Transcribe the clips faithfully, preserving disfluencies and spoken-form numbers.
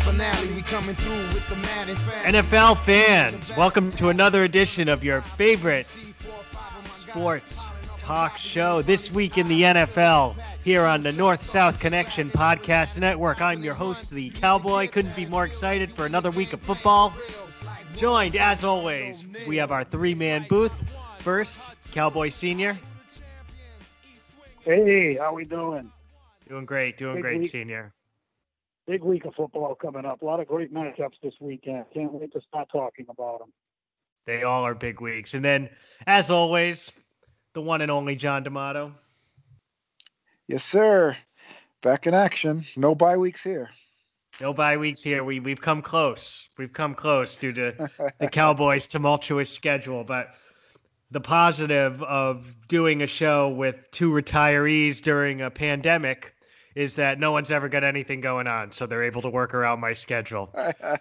finale, we coming through with the Madden fans. N F L fans, welcome to another edition of your favorite sports talk show. This week in the N F L, here on the North-South Connection Podcast Network. I'm your host, the Cowboy. Couldn't be more excited for another week of football. Joined, as always, we have our three-man booth. First, Cowboy Senior. Hey, how we doing? Doing great, doing Big great, week. Senior. Big week of football coming up. A lot of great matchups this weekend. Can't wait to start talking about them. They all are big weeks. And then, as always, the one and only John D'Amato. Yes, sir. Back in action. No bye weeks here. No bye weeks here. We, we've come close. We've come close due to the Cowboys' tumultuous schedule. But the positive of doing a show with two retirees during a pandemic is that no one's ever got anything going on, so they're able to work around my schedule.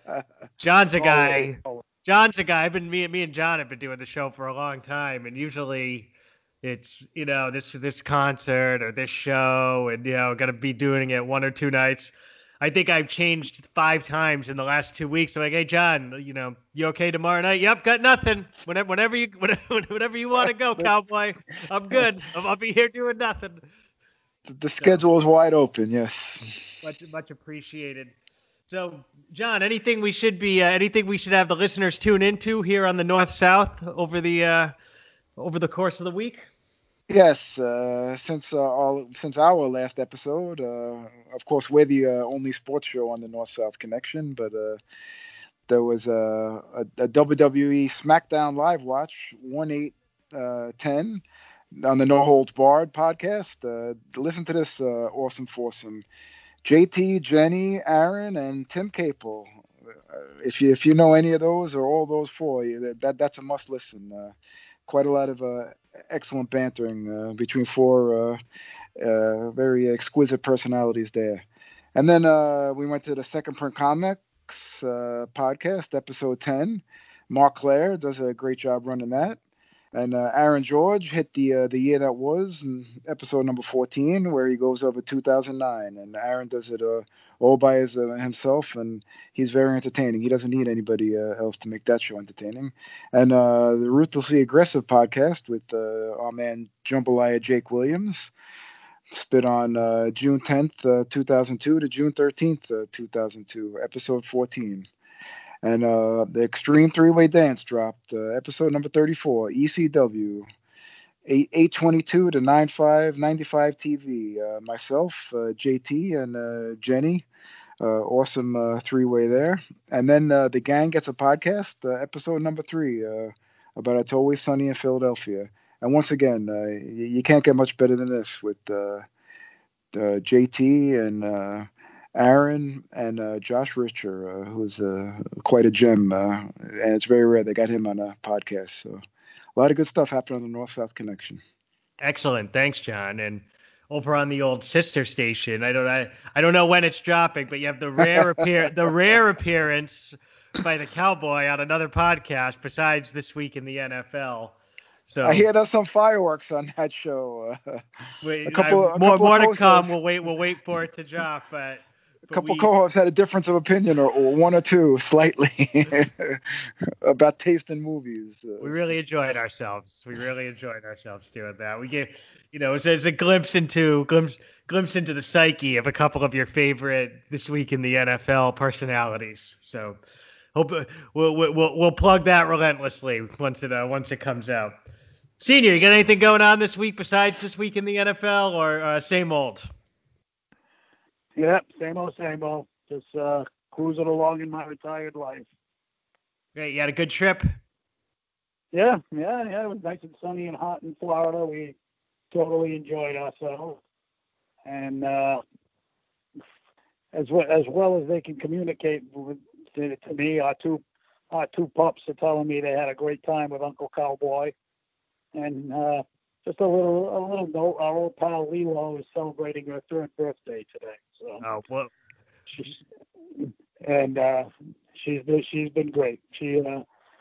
John's a guy. John's a guy. I've been me, me and John have been doing the show for a long time, and usually it's, you know, this this concert or this show, and, you know, going to be doing it one or two nights. I think I've changed five times in the last two weeks. I'm like, hey, John, you know, you okay tomorrow night? Yep, got nothing. Whenever, whenever you, whenever, whenever you want to go, Cowboy, I'm good. I'll, I'll be here doing nothing. The schedule is wide open. Yes. Much, much appreciated. So, John, anything we should be, uh, anything we should have the listeners tune into here on the North South over the, uh, over the course of the week? Yes, uh, since uh, all since our last episode, uh, of course, we're the uh, only sports show on the North-South Connection, but uh, there was a, a, a W W E SmackDown Live Watch, one eight ten, on the No Holds Barred podcast. Uh, listen to this uh, awesome foursome. J T, Jenny, Aaron, and Tim Capel. Uh, if you if you know any of those or all those four, that, that that's a must listen. Uh, quite a lot of uh, excellent bantering uh, between four uh, uh, very exquisite personalities there. And then uh, we went to the Second Print Comics uh, podcast, episode ten. Mark Claire does a great job running that. And uh, Aaron George hit the uh, the year that was, in episode number fourteen, where he goes over two thousand nine. And Aaron does it uh, all by his, uh, himself, and he's very entertaining. He doesn't need anybody uh, else to make that show entertaining. And uh, the Ruthlessly Aggressive podcast with uh, our man Jambalaya Jake Williams, spit on uh, June tenth, uh, two thousand two to June thirteenth, uh, two thousand two, episode fourteen. And uh, the Extreme Three-Way Dance dropped, uh, episode number thirty-four, E C W, eight twenty-two to nine five ninety-five T V. Uh, myself, uh, J T, and uh, Jenny, uh, awesome uh, three-way there. And then uh, the gang gets a podcast, uh, episode number three, uh, about It's Always Sunny in Philadelphia. And once again, uh, you, you can't get much better than this with uh, uh, J T and Uh, Aaron and uh, Josh Richer, uh, who's uh, quite a gem, uh, and it's very rare they got him on a podcast. So a lot of good stuff happening on the North-South Connection. Excellent, thanks, John. And over on the old sister station, I don't, I, I don't know when it's dropping, but you have the rare appear, the rare appearance by the Cowboy on another podcast besides This Week in the N F L. So I hear there's some fireworks on that show. Uh, wait, a couple, I, a more, couple more to co-hosts, come. We'll wait, we'll wait for it to drop, but. A couple we, co-hosts had a difference of opinion, or, or one or two, slightly, about taste in movies. Uh, we really enjoyed ourselves. We really enjoyed ourselves doing that. We gave, you know, it was, it was a glimpse into glimpse glimpse into the psyche of a couple of your favorite This Week in the N F L personalities. So, hope we'll we'll we'll plug that relentlessly once it uh, once it comes out. Senior, you got anything going on this week besides This Week in the N F L, or uh, same old? Yep, same old, same old. Just uh, cruising along in my retired life. Great. You had a good trip? Yeah, yeah, yeah. It was nice and sunny and hot in Florida. We totally enjoyed ourselves. And uh, as well as well as they can communicate with, to, to me, our two our two pups are telling me they had a great time with Uncle Cowboy. And uh, just a little a little note, our old pal Lilo is celebrating her third birthday today. So, oh, well. She's, and uh, she's been she's been great. She uh,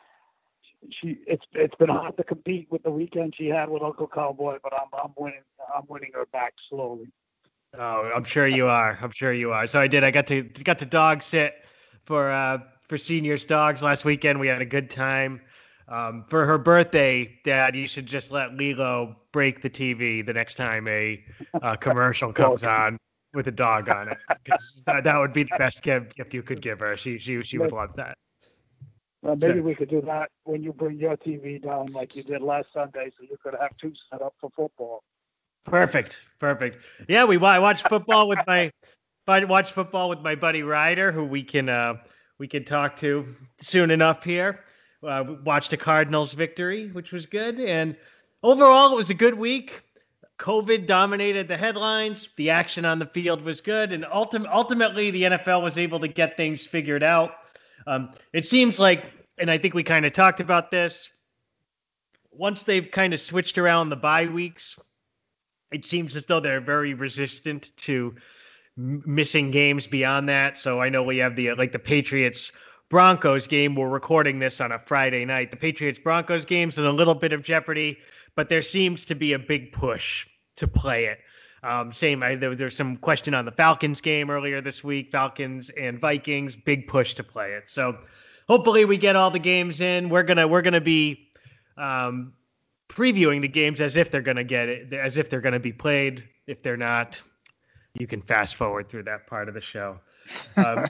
she it's it's been hard to compete with the weekend she had with Uncle Cowboy, but I'm I'm winning I'm winning her back slowly. Oh, I'm sure you are. I'm sure you are. So I did. I got to got to dog sit for uh, for Senior's dogs last weekend. We had a good time. Um, for her birthday, Dad, you should just let Lilo break the T V the next time a uh, commercial comes on with a dog on it. 'Cause that, that would be the best gift, gift you could give her. She she she would love that. Well, maybe So- we could do that when you bring your T V down like you did last Sunday, so you could have two set up for football. Perfect, perfect. Yeah, we I watched football with my I watched football with my buddy Ryder, who we can uh, we can talk to soon enough here. Uh, we watched a Cardinals victory, which was good, and overall it was a good week. COVID dominated the headlines. The action on the field was good, and ultim- ultimately the N F L was able to get things figured out. Um, it seems like, and I think we kind of talked about this, once they've kind of switched around the bye weeks, it seems as though they're very resistant to m- missing games beyond that. So I know we have the like the Patriots Broncos game. We're recording this on a Friday night. The Patriots Broncos game's in a little bit of jeopardy, but there seems to be a big push to play it. Um, same, I, there, there's some question on the Falcons game earlier this week. Falcons and Vikings, big push to play it. So hopefully we get all the games in. We're gonna we're gonna be um, previewing the games as if they're gonna get it, as if they're gonna be played. If they're not, you can fast forward through that part of the show. Um,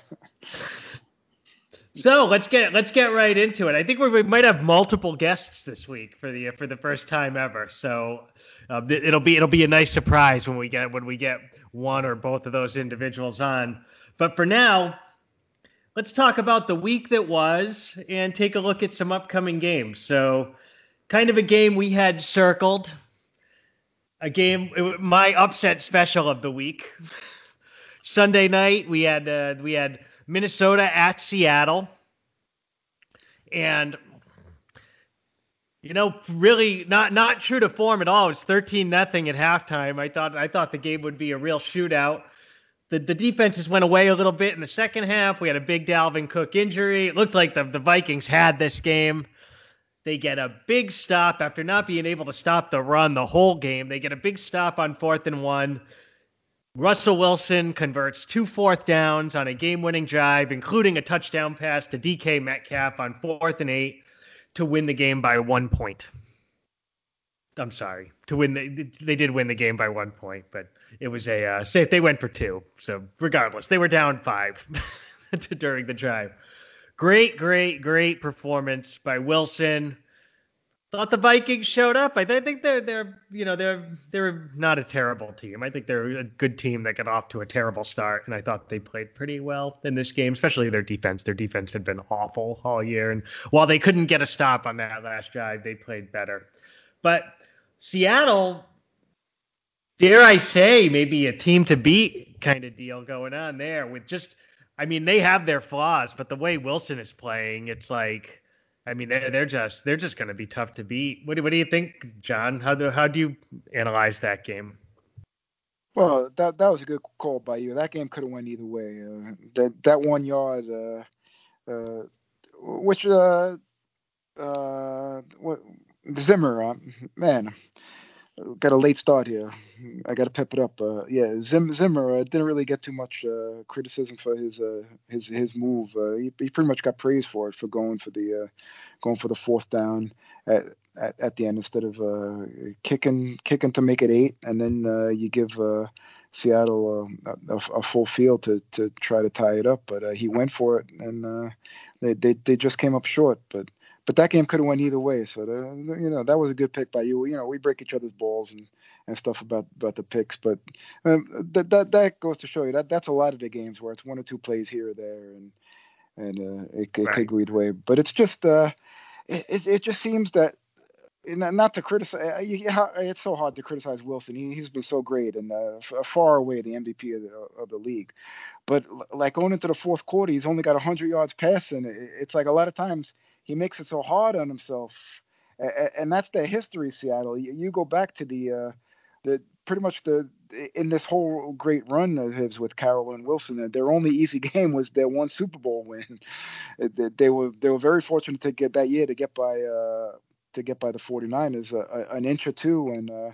so let's get let's get right into it. I think we, we might have multiple guests this week for the for the first time ever. So uh, it'll be it'll be a nice surprise when we get when we get one or both of those individuals on. But for now, let's talk about the week that was and take a look at some upcoming games. So, kind of a game we had circled. A game, my upset special of the week. Sunday night we had uh, we had Minnesota at Seattle, and you know, really not not true to form at all. It was thirteen nothing at halftime. I thought I thought the game would be a real shootout. The the defenses went away a little bit in the second half. We had a big Dalvin Cook injury. It looked like the, the Vikings had this game. They get a big stop after not being able to stop the run the whole game. They get a big stop on fourth and one. Russell Wilson converts two fourth downs on a game-winning drive, including a touchdown pass to D K Metcalf on fourth and eight to win the game by one point. I'm sorry, to win. The, they did win the game by one point, but it was a uh, safe. They went for two, so regardless, they were down five during the drive. Great, great, great performance by Wilson. Thought the Vikings showed up. I, th- I think they're they're you know they're they're not a terrible team. I think they're a good team that got off to a terrible start, and I thought they played pretty well in this game, especially their defense. Their defense had been awful all year, and while they couldn't get a stop on that last drive, they played better. But Seattle, dare I say, maybe a team to beat kind of deal going on there with just. I mean, they have their flaws, but the way Wilson is playing, it's like, I mean, they're, they're just they're just going to be tough to beat. What do, what do you think, John? How do how do you analyze that game? Well, that that was a good call by you. That game could have went either way. Uh, that that one yard, uh, uh, which uh, uh, what Zimmer, uh, man. Got a late start here. I got to pep it up. Uh, yeah, Zim, Zimmer uh, didn't really get too much uh, criticism for his uh, his his move. Uh, he, he pretty much got praised for it for going for the uh, going for the fourth down at, at, at the end instead of uh, kicking kicking to make it eight, and then uh, you give uh, Seattle uh, a, a full field to, to try to tie it up. But uh, he went for it, and uh, they, they they just came up short. But But that game could have went either way. So, the, you know, that was a good pick by you. You know, we break each other's balls and, and stuff about, about the picks. But um, that, that that goes to show you that that's a lot of the games where it's one or two plays here or there. And and uh, it, it Right. could go either way. But it's just uh, it, it, it just seems that, not to criticize, it's so hard to criticize Wilson. He, he's been so great and uh, far away the M V P of the, of the league. But like going into the fourth quarter, he's only got one hundred yards passing. It's like a lot of times he makes it so hard on himself, and that's the history. Seattle. You go back to the, uh, the pretty much the in this whole great run of his with Carroll and Wilson. Their only easy game was their one Super Bowl win. They were they were very fortunate to get that year to get by uh, to get by the 49ers uh, an inch or two, and uh,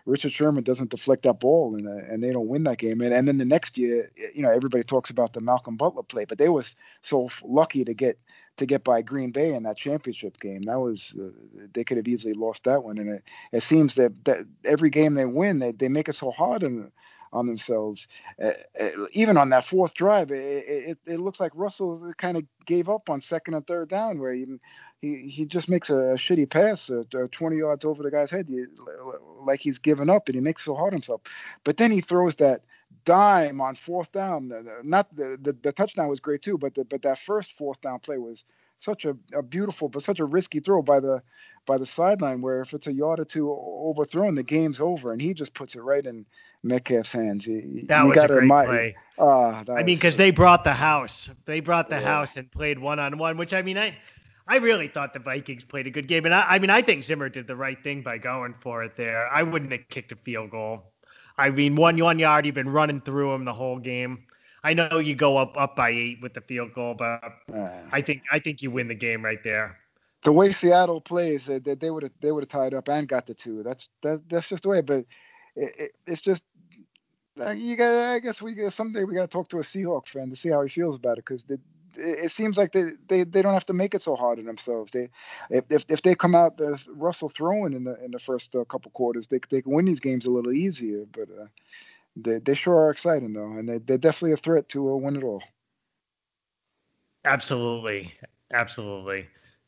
Richard Sherman doesn't deflect that ball, and uh, and they don't win that game. And and then the next year, you know, everybody talks about the Malcolm Butler play, but they was so lucky to get to get by Green Bay in that championship game. That was uh, they could have easily lost that one. And it, it seems that, that every game they win, they they make it so hard on on themselves. Uh, uh, even on that fourth drive, it, it it looks like Russell kind of gave up on second and third down, where he he, he just makes a, a shitty pass uh, twenty yards over the guy's head, he, like he's given up, and he makes it so hard himself. But then he throws that dime on fourth down. Not the, the the touchdown was great too, but the, but that first fourth down play was such a, a beautiful but such a risky throw by the by the sideline, where if it's a yard or two overthrown, the game's over, and he just puts it right in Metcalf's hands. He, that you was a great admire, play. Uh, I mean, because they brought the house. They brought the Yeah. house and played one on one, which I mean, I I really thought the Vikings played a good game, and I, I mean, I think Zimmer did the right thing by going for it there. I wouldn't have kicked a field goal. I mean, one one yard, you've been running through him the whole game. I know you go up up by eight with the field goal, but Uh, I think I think you win the game right there. the way Seattle plays, they they would have they would have tied up and got the two. That's that that's just the way. But it, it, it's just uh, you got. I guess we got- someday we got to talk to a Seahawk fan to see how he feels about it, because it, it seems like they, they, they don't have to make it so hard on themselves. They if if, if they come out the Russell throwing in the in the first uh, couple quarters, they they can win these games a little easier. But uh, they they sure are exciting though, and they they're definitely a threat to uh, win it all. Absolutely, absolutely.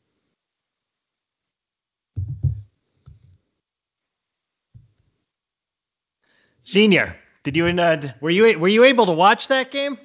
Senior, did you uh, were you were you able to watch that game?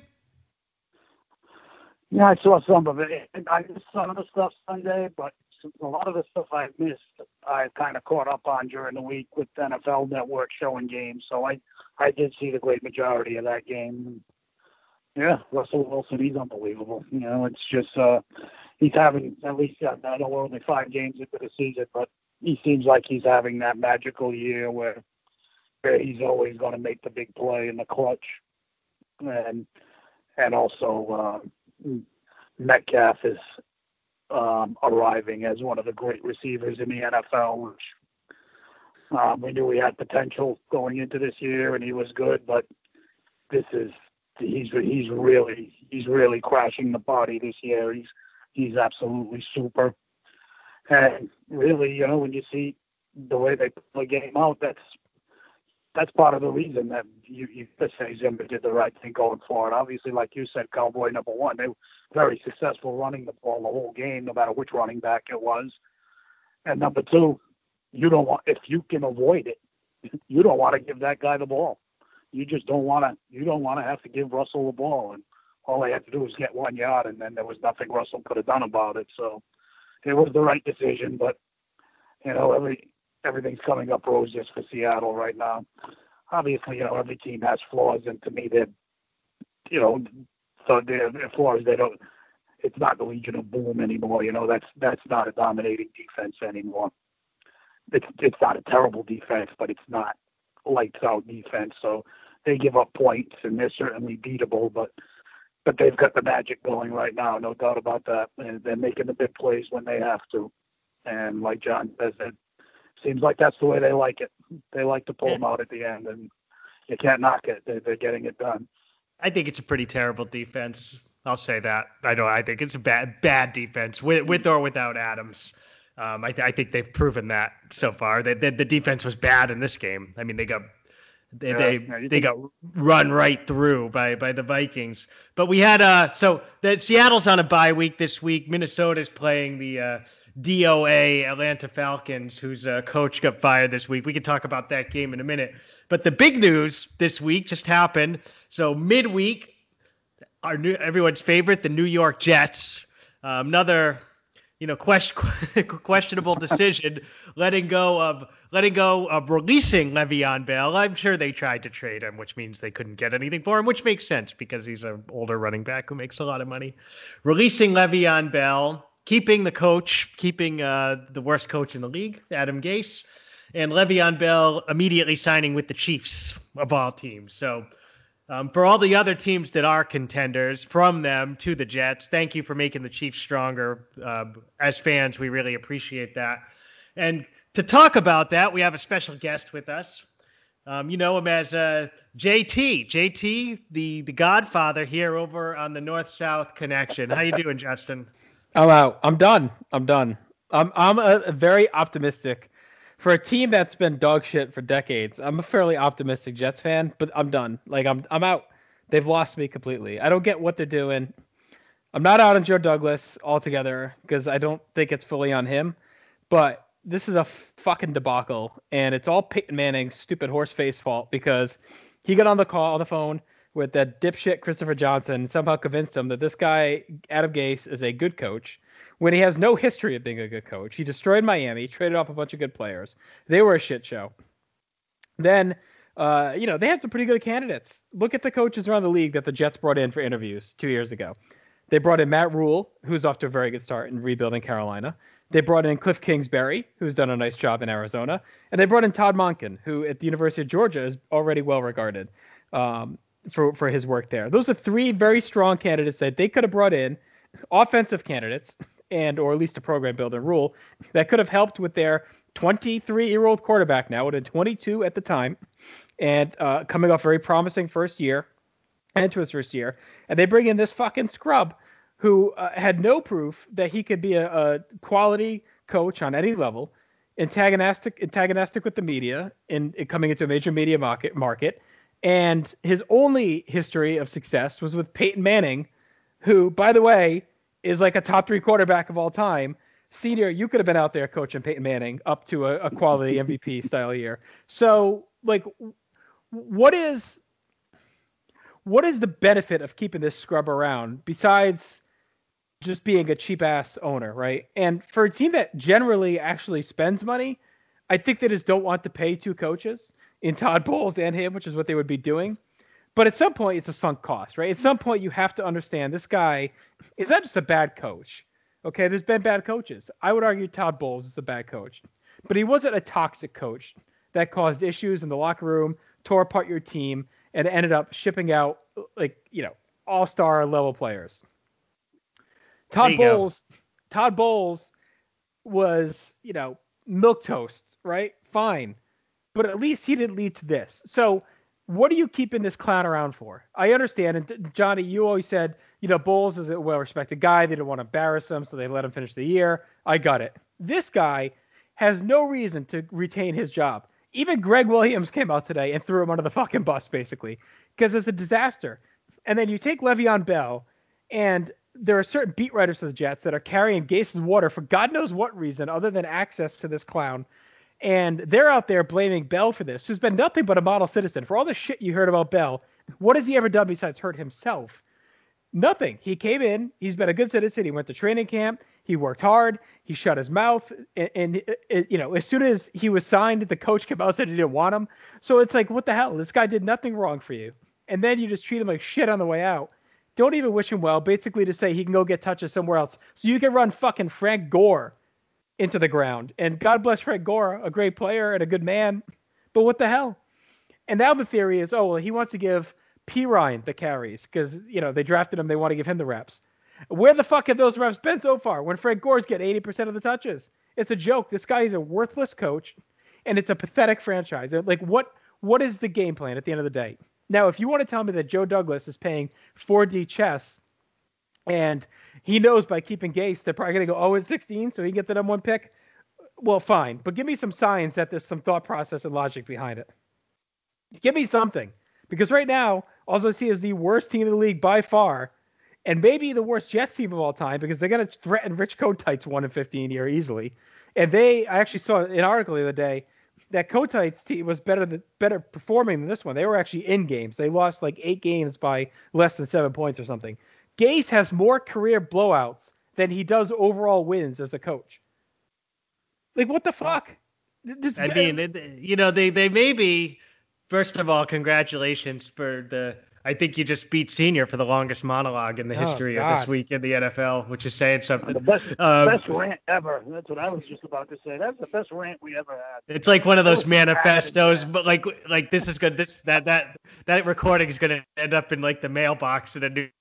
Yeah, I saw some of it. I missed some of the stuff Sunday, but a lot of the stuff I missed, I kind of caught up on during the week with N F L Network showing games. So I, I did see the great majority of that game. Yeah, Russell Wilson, he's unbelievable. You know, it's just uh, he's having at least uh, I know we're only five games into the season, but he seems like he's having that magical year where, where he's always going to make the big play in the clutch, and and also. Uh, Metcalf is um, arriving as one of the great receivers in the N F L, which um, we knew he had potential going into this year, and he was good. But this is he's he's really he's really crashing the party this year. He's he's absolutely super, and really, you know, when you see the way they play the game out, that's that's part of the reason that you, you could say Zimmer did the right thing going forward. Obviously, like you said, Cowboy number one, they were very successful running the ball the whole game, no matter which running back it was. And number two, you don't want, if you can avoid it, you don't want to give that guy the ball. You just don't want to, you don't want to have to give Russell the ball. And all they had to do was get one yard, and then there was nothing Russell could have done about it. So it was the right decision, but, you know, every, everything's coming up roses for Seattle right now. Obviously, you know, every team has flaws, and to me, they're, you know, so their flaws, they don't, it's not the Legion of Boom anymore. You know, that's, that's not a dominating defense anymore. It's, it's not a terrible defense, but it's not lights out defense. So they give up points, and they're certainly beatable, but, but they've got the magic going right now. No doubt about that. And they're making the big plays when they have to. And like John says, it seems like that's the way they like it. They like to pull them out at the end, and you can't knock it. They're, they're getting it done. I think it's a pretty terrible defense. I'll say that. I don't. I think it's a bad, bad defense with, with or without Adams. Um, I, th- I think they've proven that so far. That the, the defense was bad in this game. I mean, they got they Yeah, they, yeah, you they think- got run right through by by the Vikings. But we had uh so the Seattle's on a bye week this week. Minnesota's playing the uh, D O A Atlanta Falcons, whose uh, coach got fired this week. We can talk about that game in a minute. But the big news this week just happened. So midweek, our new everyone's favorite, the New York Jets, um, another you know question, questionable decision, letting go of letting go of releasing Le'Veon Bell. I'm sure they tried to trade him, which means they couldn't get anything for him, which makes sense because he's an older running back who makes a lot of money. Releasing Le'Veon Bell, keeping the coach, keeping uh, the worst coach in the league, Adam Gase, and Le'Veon Bell immediately signing with the Chiefs of all teams. So um, for all the other teams that are contenders, from them to the Jets, thank you for making the Chiefs stronger. Uh, as fans, we really appreciate that. And to talk about that, we have a special guest with us. Um, you know him as uh, J T. J T, the the Godfather here over on the North South Connection. How you doing, Justin? I'm out. I'm done. I'm done. I'm I'm a, a very optimistic for a team that's been dog shit for decades. I'm a fairly optimistic Jets fan, but I'm done. Like I'm I'm out. They've lost me completely. I don't get what they're doing. I'm not out on Joe Douglas altogether because I don't think it's fully on him. But this is a fucking debacle, and it's all Peyton Manning's stupid horse face fault because he got on the call on the phone with that dipshit Christopher Johnson and somehow convinced him that this guy, Adam Gase, is a good coach when he has no history of being a good coach. He destroyed Miami, traded off a bunch of good players. They were a shit show. Then, uh, you know, they had some pretty good candidates. Look at the coaches around the league that the Jets brought in for interviews two years ago. They brought in Matt Rule, who's off to a very good start in rebuilding Carolina. They brought in Cliff Kingsbury, who's done a nice job in Arizona. And they brought in Todd Monken, who at the University of Georgia is already well regarded um, for, for his work there. Those are three very strong candidates that they could have brought in, offensive candidates, and or at least a program builder Rule, that could have helped with their twenty-three-year-old quarterback now, at twenty-two at the time, and uh, coming off very promising first year, and to his first year. And they bring in this fucking scrub who uh, had no proof that he could be a, a quality coach on any level, antagonistic antagonistic with the media, in, in coming into a major media market, market. And his only history of success was with Peyton Manning, who, by the way, is like a top three quarterback of all time. Senior, you could have been out there coaching Peyton Manning up to a, a quality M V P style year. So, like, what is what is the benefit of keeping this scrub around besides just being a cheap ass owner, right? And for a team that generally actually spends money, I think they just don't want to pay two coaches in Todd Bowles and him, which is what they would be doing. But at some point, it's a sunk cost, right? At some point, you have to understand this guy is not just a bad coach. Okay, there's been bad coaches. I would argue Todd Bowles is a bad coach, but he wasn't a toxic coach that caused issues in the locker room, tore apart your team, and ended up shipping out, like, you know, all-star level players. Todd Bowles, go. Todd Bowles was, you know, milquetoast, right? Fine. But at least he didn't lead to this. So what are you keeping this clown around for? I understand. And Johnny, you always said, you know, Bowles is a well-respected guy. They didn't want to embarrass him, so they let him finish the year. I got it. This guy has no reason to retain his job. Even Greg Williams came out today and threw him under the fucking bus, basically, because it's a disaster. And then you take Le'Veon Bell, and there are certain beat writers for the Jets that are carrying Gase's water for God knows what reason other than access to this clown. And they're out there blaming Bell for this, who's been nothing but a model citizen. For all the shit you heard about Bell, what has he ever done besides hurt himself? Nothing. He came in. He's been a good citizen. He went to training camp. He worked hard. He shut his mouth. And, and it, you know, as soon as he was signed, the coach came out and said he didn't want him. So it's like, what the hell? This guy did nothing wrong for you. And then you just treat him like shit on the way out. Don't even wish him well, basically to say he can go get touches somewhere else. So you can run fucking Frank Gore into the ground. And God bless Frank Gore, a great player and a good man. But what the hell? And now the theory is, oh, well, he wants to give P. Ryan the carries because, you know, they drafted him. They want to give him the reps. Where the fuck have those reps been so far when Frank Gore's get eighty percent of the touches? It's a joke. This guy is a worthless coach, and it's a pathetic franchise. Like, what? what is the game plan at the end of the day? Now, if you want to tell me that Joe Douglas is paying four D chess and he knows by keeping Gase they're probably going to go oh and sixteen so he can get the number one pick, well, fine. But give me some signs that there's some thought process and logic behind it. Give me something. Because right now, all I see is the worst team in the league by far, and maybe the worst Jets team of all time because they're going to threaten Rich Kotite's one and fifteen here easily. And they, I actually saw an article the other day that Kotite's team was better than, better performing than this one. They were actually in games. They lost like eight games by less than seven points or something. Gase has more career blowouts than he does overall wins as a coach. Like, what the fuck? This I guy, mean, it, you know, they, they may be, first of all, congratulations for the, I think you just beat Senior for the longest monologue in the Oh, history of God. this week in the N F L, which is saying something. The best, Um, best rant ever. That's what I was just about to say. That's the best rant we ever had. It's like one of those Oh, manifestos, God. but like like this is good. This that that that recording is going to end up in like the mailbox in a new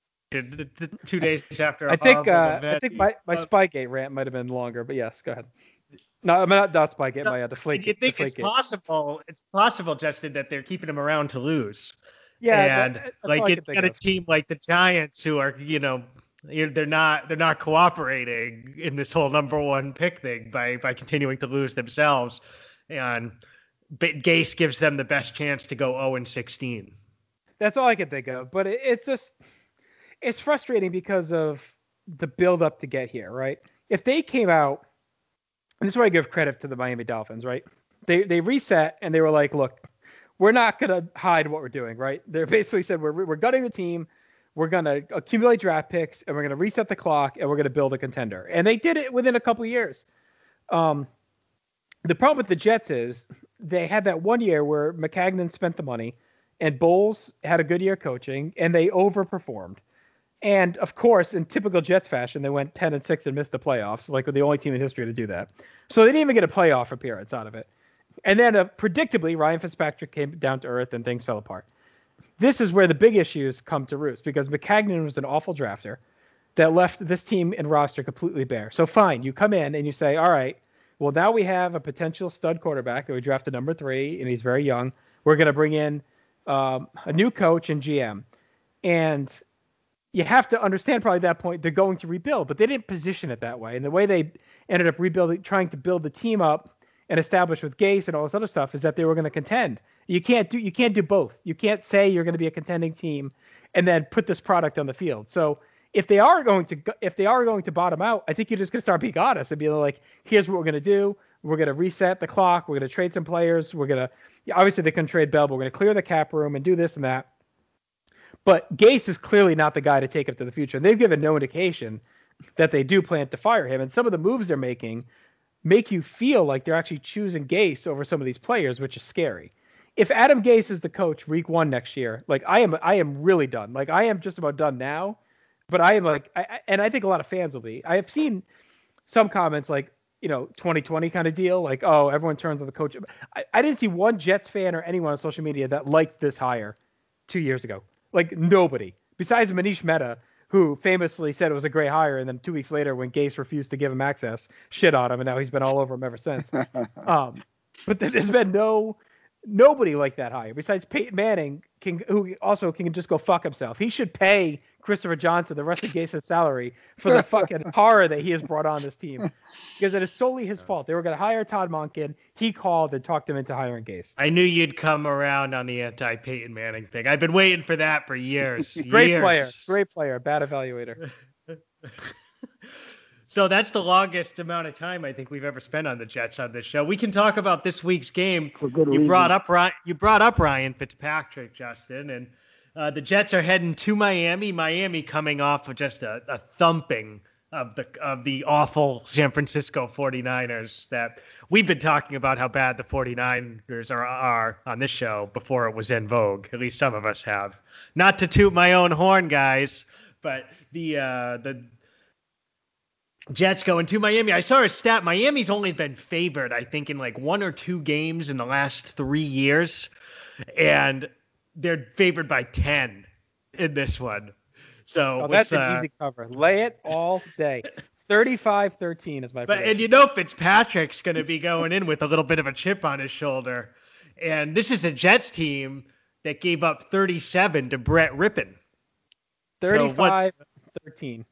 two days after. a I think horrible uh, I event. think my, my Uh, Spygate rant might have been longer, but yes, go ahead. No, I'm not dust by getting my uh, deflate. You think it's deflate possible? It's possible, Justin, that they're keeping him around to lose. Yeah, and that, that's like all I it, can think got a of. team like the Giants who are, you know, they're not they're not cooperating in this whole number one pick thing by by continuing to lose themselves, and Gase gives them the best chance to go oh and sixteen. That's all I can think of. But it, it's just it's frustrating because of the build up to get here, right? If they came out, and this is where I give credit to the Miami Dolphins, right? They they reset and they were like, look, we're not going to hide what we're doing, right? They basically said, we're, we're gutting the team. We're going to accumulate draft picks and we're going to reset the clock and we're going to build a contender. And they did it within a couple of years. Um, the problem with the Jets is they had that one year where McCagnon spent the money and Bowles had a good year coaching and they overperformed. And of course, in typical Jets fashion, they went ten and six and missed the playoffs, like we're the only team in history to do that. So they didn't even get a playoff appearance out of it. And then, uh, predictably, Ryan Fitzpatrick came down to earth and things fell apart. This is where the big issues come to roost because McCagnon was an awful drafter that left this team and roster completely bare. So fine, you come in and you say, all right, well, now we have a potential stud quarterback that we drafted number three, and he's very young. We're going to bring in um, a new coach and G M. And you have to understand probably at that point they're going to rebuild, but they didn't position it that way. And the way they ended up rebuilding, trying to build the team up and establish with Gase and all this other stuff is that they were going to contend. You can't do you can't do both. You can't say you're going to be a contending team and then put this product on the field. So if they are going to if they are going to bottom out, I think you're just going to start being honest and be like, here's what we're going to do. We're going to reset the clock. We're going to trade some players. We're going to obviously they couldn't trade Bell, but we're going to clear the cap room and do this and that. But Gase is clearly not the guy to take it to the future. And they've given no indication that they do plan to fire him. And some of the moves they're making make you feel like they're actually choosing Gase over some of these players, which is scary. If Adam Gase is the coach week one next year, like I am, I am really done. Like I am just about done now, but I am like, I, and I think a lot of fans will be. I have seen some comments like, you know, twenty twenty kind of deal. Like, oh, everyone turns on the coach. I, I didn't see one Jets fan or anyone on social media that liked this hire two years ago. Like nobody besides Manish Mehta, who famously said it was a great hire, and then two weeks later, when Gase refused to give him access, shit on him, and now he's been all over him ever since. um, but there's been no nobody like that hire besides Peyton Manning, can, who also can just go fuck himself. He should pay Christopher Johnson the rest of Gase's salary for the fucking horror that he has brought on this team, because it is solely his fault. They were going to hire Todd Monken. He called and talked him into hiring Gase. I knew you'd come around on the anti-Peyton Manning thing. I've been waiting for that for years. Great years. player. Great player. Bad evaluator. So that's the longest amount of time I think we've ever spent on the Jets on this show. We can talk about this week's game. For good you reason. brought up Ryan, you brought up Ryan Fitzpatrick, Justin, and uh, the Jets are heading to Miami. Miami coming off of just a, a thumping of the of the awful San Francisco forty-niners that we've been talking about how bad the forty-niners are, are on this show before it was in vogue. At least some of us have. Not to toot my own horn, guys, but the uh, the Jets going to Miami. I saw a stat. Miami's only been favored, I think, in like one or two games in the last three years. And they're favored by ten in this one. So Oh, that's an uh, easy cover. Lay it all day. thirty-five thirteen is my But prediction. and you know Fitzpatrick's going to be going in with a little bit of a chip on his shoulder. And this is a Jets team that gave up thirty-seven to Brett Rippon. thirty-five thirteen.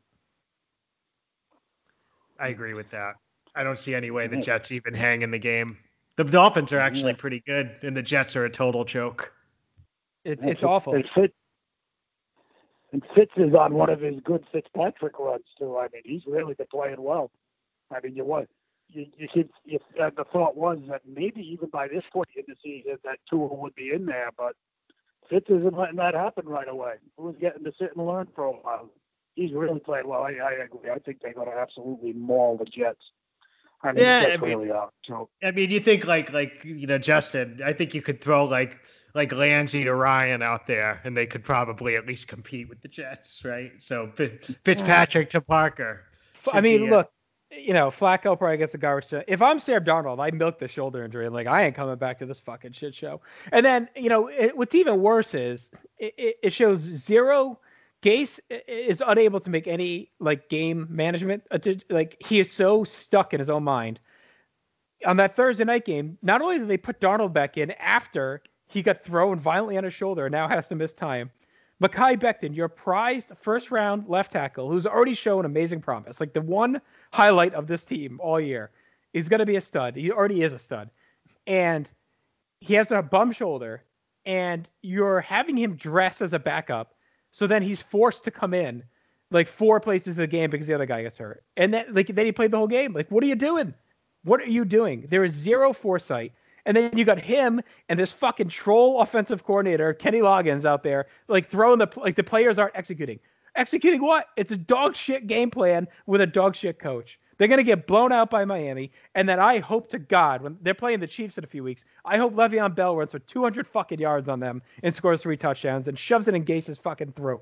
I agree with that. I don't see any way the Jets even hang in the game. The Dolphins are actually pretty good, and the Jets are a total joke. It's it's awful. And Fitz, and Fitz is on one of his good Fitzpatrick runs too. I mean, he's really been playing well. I mean, you what you you could if uh, the thought was that maybe even by this point in the season that Tua would be in there, but Fitz isn't letting that happen right away. He was getting to sit and learn for a while. He's really played well. I, I agree. I think they're going to absolutely maul the Jets. I mean, Yeah, the Jets I mean- really are. So I mean, you think like like you know Justin. I think you could throw like like Lansey to Ryan out there, and they could probably at least compete with the Jets, right? So Fitz- Fitzpatrick to Parker. I should mean, be, uh, look, you know, Flacco probably gets a garbage time. If I'm Sam Darnold, I milk the shoulder injury. I'm like, I ain't coming back to this fucking shit show. And then, you know, it, what's even worse is it, it, it shows zero. Gase is unable to make any like game management. Like he is so stuck in his own mind on that Thursday night game, not only did they put Darnold back in after he got thrown violently on his shoulder and now has to miss time, Mekhi Becton, your prized first round left tackle, who's already shown amazing promise, like the one highlight of this team all year, is going to be a stud. He already is a stud. And he has a bum shoulder, and you're having him dress as a backup. So then he's forced to come in like four places of the game because the other guy gets hurt. And then, like, then he played the whole game. Like, what are you doing? What are you doing? There is zero foresight. And then you got him and this fucking troll offensive coordinator, Kenny Loggins, out there, like throwing the, like the players aren't executing. Executing what? It's a dog shit game plan with a dog shit coach. They're going to get blown out by Miami. And then I hope to God, when they're playing the Chiefs in a few weeks, I hope Le'Veon Bell runs for two hundred fucking yards on them and scores three touchdowns and shoves it in Gase's fucking throat.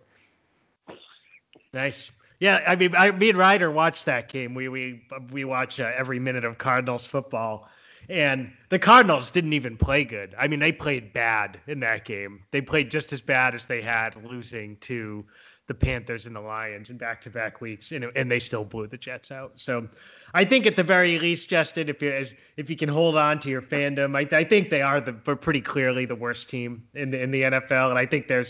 Nice. Yeah, I mean, I, me and Ryder watched that game. We we we watch uh, every minute of Cardinals football, and the Cardinals didn't even play good. I mean, they played bad in that game. They played just as bad as they had losing to the Panthers and the Lions in back-to-back weeks, and, and they still blew the Jets out. So, I think at the very least, Justin, if you if you can hold on to your fandom, I, I think they are the pretty clearly the worst team in the in the N F L, and I think there's.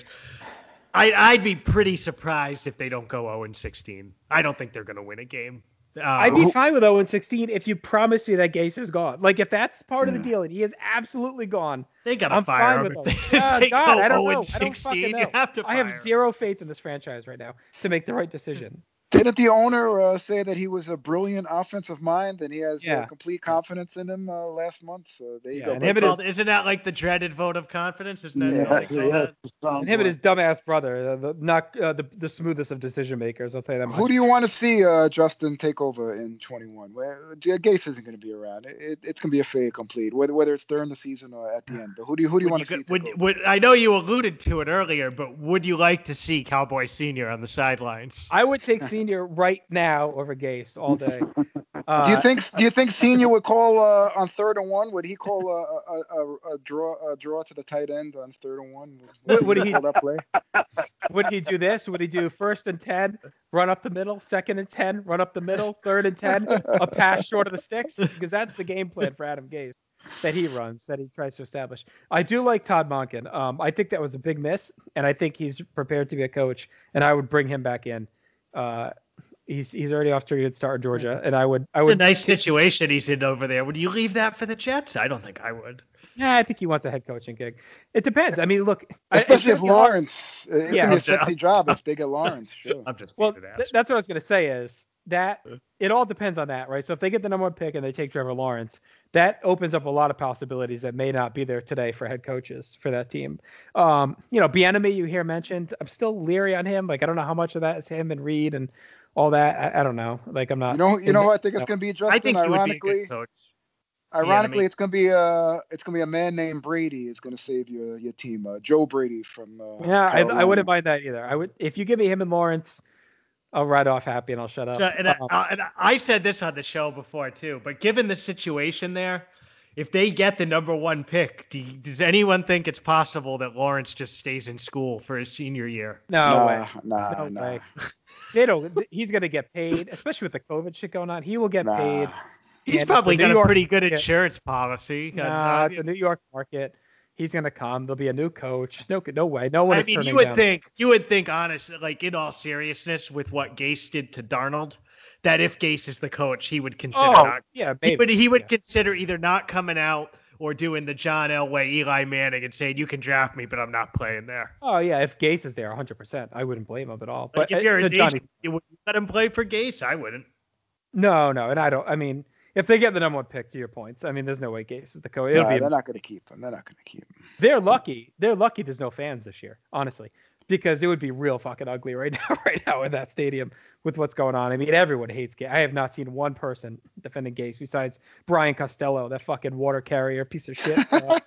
I, I'd be pretty surprised if they don't go oh and sixteen. I don't think they're going to win a game. Uh, I'd be fine with oh and sixteen if you promised me that Gase is gone. Like, if that's part of the deal and he is absolutely gone, they got to I'm fire fine him. with If them. they, Uh, if they God, go I don't oh know. and I don't fucking sixteen, know. you have to fire I have him. zero faith in this franchise right now to make the right decision. Didn't the owner uh, say that he was a brilliant offensive mind and he has Yeah. uh, complete confidence in him uh, last month? So there you Yeah, go. and But- him and his- Well, isn't that like the dreaded vote of confidence? Isn't that Yeah, what they call yeah, that? And him and his dumbass brother, uh, the not uh, the, the smoothest of decision makers. I'll tell you that much. Who do you want to see uh, Justin take over in twenty-one? Where Gase isn't going to be around. It, it, it's going to be a fait complete, whether whether it's during the season or at the end. But who do you who do you want Would to see? you, take would, over? would, I know you alluded to it earlier, but would you like to see Cowboy Senior on the sidelines? I would take Senior right now over Gase all day. Uh, do you think Do you think Senior would call uh, on third and one? Would he call a, a, a, a draw a draw to the tight end on third and one? Would- would he- call that play? Would he do this? Would he do first and ten, run up the middle, second and ten, run up the middle, third and ten, a pass short of the sticks? Because that's the game plan for Adam Gase that he runs, that he tries to establish. I do like Todd Monken. Um, I think that was a big miss, and I think he's prepared to be a coach, and I would bring him back in. Uh, he's he's already off to a good start in Georgia, and I would I It's a would. nice situation he's in over there. Would you leave that for the Jets? I don't think I would. Yeah, I think he wants a head coaching gig. It depends. I mean, look, I- Especially it's if gonna be hard. Lawrence. It's Yeah, going to be a I'm sexy just- job if they get Lawrence. Sure. I'm just Well, being an th- ass. that's what I was going to say is that it all depends on that, right? So if they get the number one pick and they take Trevor Lawrence, that opens up a lot of possibilities that may not be there today for head coaches for that team. Um, you know, Bieniemy, you hear mentioned. I'm still leery on him. Like, I don't know how much of that is him and Reed and all that. I, I don't know. Like, I'm not. You know, you know who I think it's going to be, Justin? I think he would be a ironically, good coach. ironically, Bieniemy. it's going to be uh, it's going to be a man named Brady is going to save your your team. Uh, Joe Brady from. Uh, Yeah, I, I Carolina. wouldn't mind that either. I would if you give me him and Lawrence, I'll ride off happy and I'll shut up. So, and, I, Um, I- and I said this on the show before too, but given the situation there, if they get the number one pick, do you- does anyone think it's possible that Lawrence just stays in school for his senior year? no nah, way. Nah, No nah, way. They don't. He's gonna get paid, especially with the COVID shit going on. He will get nah. paid. He's And probably it's a New got a York pretty good market. insurance policy. Uh, Nah, I it's a mean- New York market. He's gonna come. There'll be a new coach. No, no way. No one I is mean, turning you would down. think, you would think, honestly, like in all seriousness, with what Gase did to Darnold, that if Gase is the coach, he would consider Oh, not. yeah, He maybe. would, he would Yeah. consider either not coming out or doing the John Elway, Eli Manning, and saying, "You can draft me, but I'm not playing there." Oh yeah, if Gase is there, one hundred percent, I wouldn't blame him at all. Like But if you're uh, to his Johnny, agent, you would let him play for Gase. I wouldn't. no, no, and I don't. I mean, if they get the number one pick, to your points, I mean, there's no way Gase is the coach. It'll Nah, be. they're not going to keep him. They're not going to keep him. They're lucky. They're lucky. There's no fans this year, honestly, because it would be real fucking ugly right now, right now in that stadium with what's going on. I mean, everyone hates Gase. I have not seen one person defending Gase besides Brian Costello, that fucking water carrier piece of shit. Uh,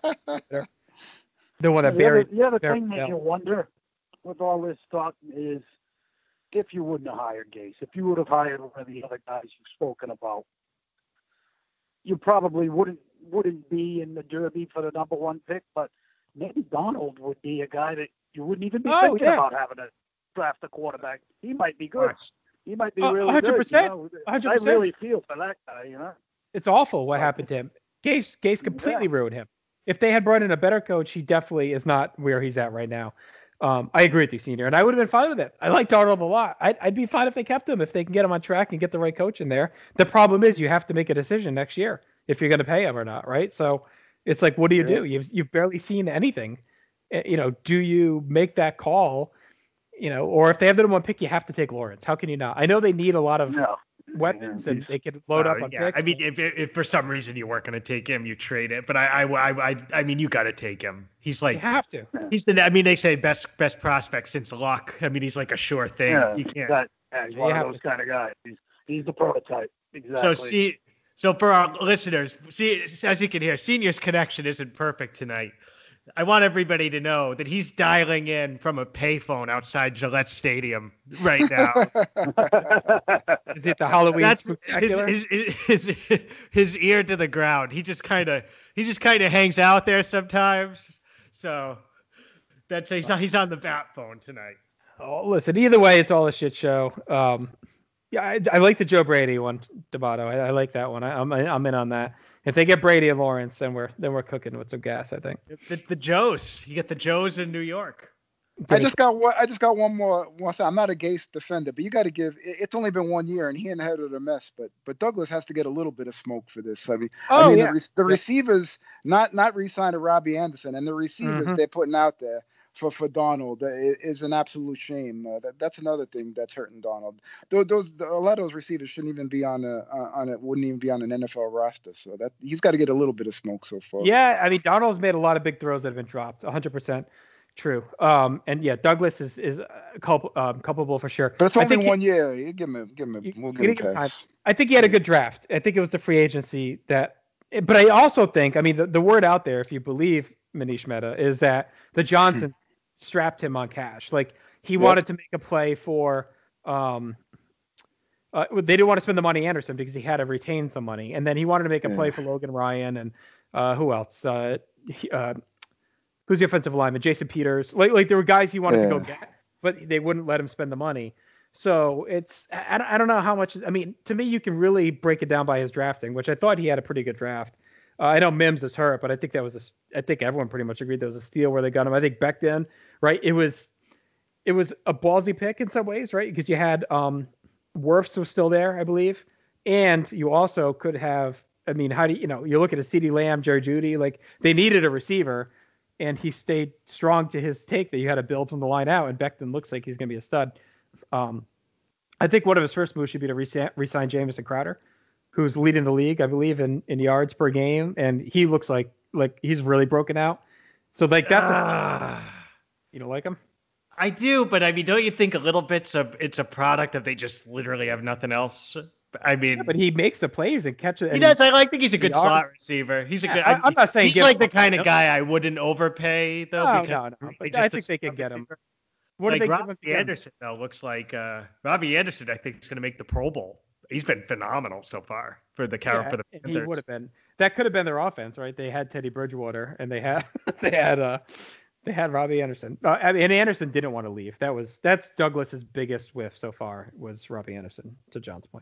the one that the buried. other, the other buried thing that Bell. you wonder with all this talk is if you wouldn't have hired Gase, if you would have hired one of the other guys you've spoken about, you probably wouldn't wouldn't be in the Derby for the number one pick, but maybe Donald would be a guy that you wouldn't even be Oh, thinking yeah. about having to draft a quarterback. He might be good. He might be Uh, really one hundred good. percent. You know? one hundred I percent. really feel for that guy, you know. It's awful what happened to him. Gase Gase completely yeah. ruined him. If they had brought in a better coach, he definitely is not where he's at right now. Um, I agree with you, Senior, and I would have been fine with it. I like Darnold a lot. I'd, I'd be fine if they kept him, if they can get him on track and get the right coach in there. The problem is you have to make a decision next year if you're going to pay him or not, right? So it's like, what do you do? You've you've barely seen anything. You know, do you make that call? You know, or if they have the number one pick, you have to take Lawrence. How can you not? I know they need a lot of no. weapons and they could load uh, up on yeah. picks. I mean, if, if for some reason you weren't going to take him, you trade it. But I, I, I, I, I mean, you got to take him. He's like, you have to. He's the. I mean, they say best best prospect since Luck. I mean, he's like a sure thing. Yeah, you can't. That, yeah, he's one of those kind of guys. He's he's the prototype. Exactly. So see, so for our listeners, see, as you can hear, Senior's connection isn't perfect tonight. I want everybody to know that he's dialing in from a payphone outside Gillette Stadium right now. Is it the Halloween That's spectacular? His, his, his, his, his ear to the ground. He just kind of he just kind of hangs out there sometimes. So that's he's not, he's on the bat phone tonight. Oh, listen. Either way, it's all a shit show. Um, yeah, I, I like the Joe Brady one, D'Amato. I, I like that one. I, I'm I'm in on that. If they get Brady and Lawrence, then we're then we're cooking with some gas, I think. The, the Joes, you get the Joes in New York. I just got one. I just got one more. One thing. I'm not a Gase defender, but you got to give. It's only been one year, and he inherited a mess. But but Douglas has to get a little bit of smoke for this. I mean, oh, I mean yeah. the, the receivers not not re-signed to Robbie Anderson, and the receivers mm-hmm. they're putting out there for for Donald is an absolute shame. Uh, that, that's another thing that's hurting Donald. Those, those a lot of those receivers shouldn't even be on a on it. Wouldn't even be on an N F L roster. So that he's got to get a little bit of smoke so far. Yeah, I mean Donald's made a lot of big throws that have been dropped. one hundred percent true. Um, and yeah, Douglas is is culp- um, culpable for sure. But it's only I think one he, year. You give him, give him, we'll give him give him time. pass. I think he had a good draft. I think it was the free agency that. But I also think, I mean, the, the word out there, if you believe Manish Mehta, is that the Johnson strapped him on cash. Like he yep. wanted to make a play for. Um, uh, they didn't want to spend the money Anderson because he had to retain some money, and then he wanted to make a yeah. play for Logan Ryan and uh, who else? Uh, he, uh, who's the offensive lineman? Jason Peters. Like, like there were guys he wanted yeah. to go get, but they wouldn't let him spend the money. So it's I, I don't know how much. I mean, to me, you can really break it down by his drafting, which I thought he had a pretty good draft. Uh, I know Mims is hurt, but I think that was a. I think everyone pretty much agreed that was a steal where they got him. I think Becton, right? It was, it was a ballsy pick in some ways, right? Because you had um, Wirfs was still there, I believe, and you also could have. I mean, how do you, you know? You look at a CeeDee Lamb, Jerry Jeudy, like they needed a receiver, and he stayed strong to his take that you had to build from the line out, and Becton looks like he's going to be a stud. Um, I think one of his first moves should be to re-sign, re-sign Jamison Crowder, who's leading the league, I believe, in, in yards per game, and he looks like like he's really broken out. So like that's uh, a, you don't like him? I do, but I mean, don't you think a little bit's a it's a product of they just literally have nothing else? I mean, yeah, but he makes the plays and catches. He does. I like think he's a good slot receiver. He's a yeah, good. I, I'm not saying he's like the kind of guy I wouldn't overpay though. No, because no, no. But I think they can get him. What like do they Robbie give him Anderson though looks like uh, Robbie Anderson. I think is going to make the Pro Bowl. He's been phenomenal so far for the Car- yeah, for the Panthers. He would have been. That could have been their offense, right? They had Teddy Bridgewater and they had they had uh they had Robbie Anderson. Uh, I mean, and Anderson didn't want to leave. That was that's Douglas's biggest whiff so far was Robbie Anderson. To John's point.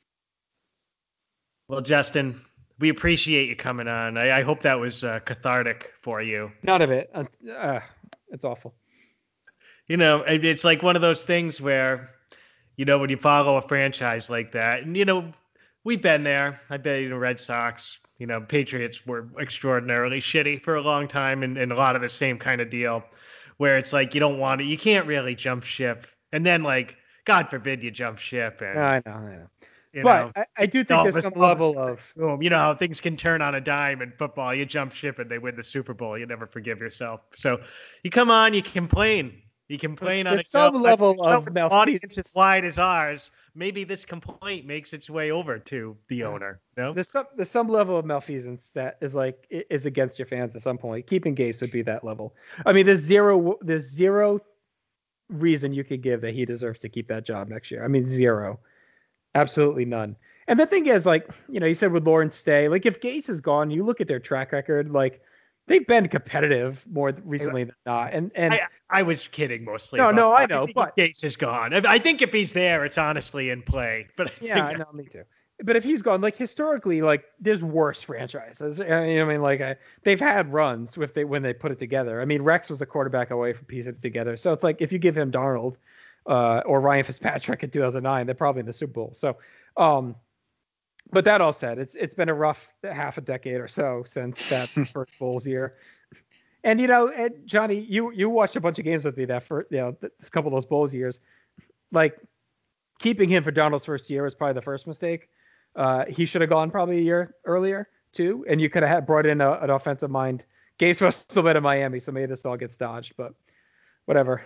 Well, Justin, we appreciate you coming on. I, I hope that was uh, cathartic for you. None of it. Uh, uh, it's awful. You know, it's like one of those things where, you know, when you follow a franchise like that, and, you know, we've been there. I've been, you know, Red Sox, you know, Patriots were extraordinarily shitty for a long time, and, and a lot of the same kind of deal where it's like you don't want to, you can't really jump ship. And then, like, God forbid you jump ship. And, I know, I know. You but know, I, I do think there's some level of, boom, you know how things can turn on a dime in football. You jump ship and they win the Super Bowl. You never forgive yourself. So you come on, you complain. You complain on there's some level like, of malfeasance. Audience as wide as ours. Maybe this complaint makes its way over to the owner. No, there's some there's some level of malfeasance that is like is against your fans at some point. Keeping Gase would be that level. I mean, there's zero there's zero reason you could give that he deserves to keep that job next year. I mean, zero. Absolutely none. And the thing is, like, you know, you said with Lawrence stay, like if Gase is gone, you look at their track record, like they've been competitive more recently than not. And and I, I was kidding mostly. No, no, I know, I but Gase is gone. I think if he's there, it's honestly in play. But I yeah, think, I know, me too. but if he's gone, like historically, like there's worse franchises. I mean, I mean like I, they've had runs with they when they put it together. I mean, Rex was a quarterback away from piecing it together. So it's like if you give him Darnold uh, or Ryan Fitzpatrick in two thousand nine, they're probably in the Super Bowl. So, um, but that all said, it's it's been a rough half a decade or so since that first Bulls year. And you know, Ed, Johnny, you you watched a bunch of games with me that for you know this couple of those Bulls years. Like keeping him for Darnold's first year was probably the first mistake. Uh, he should have gone probably a year earlier too, and you could have brought in a, an offensive mind. Gabe's supposed to been in Miami, so maybe this all gets dodged, but whatever.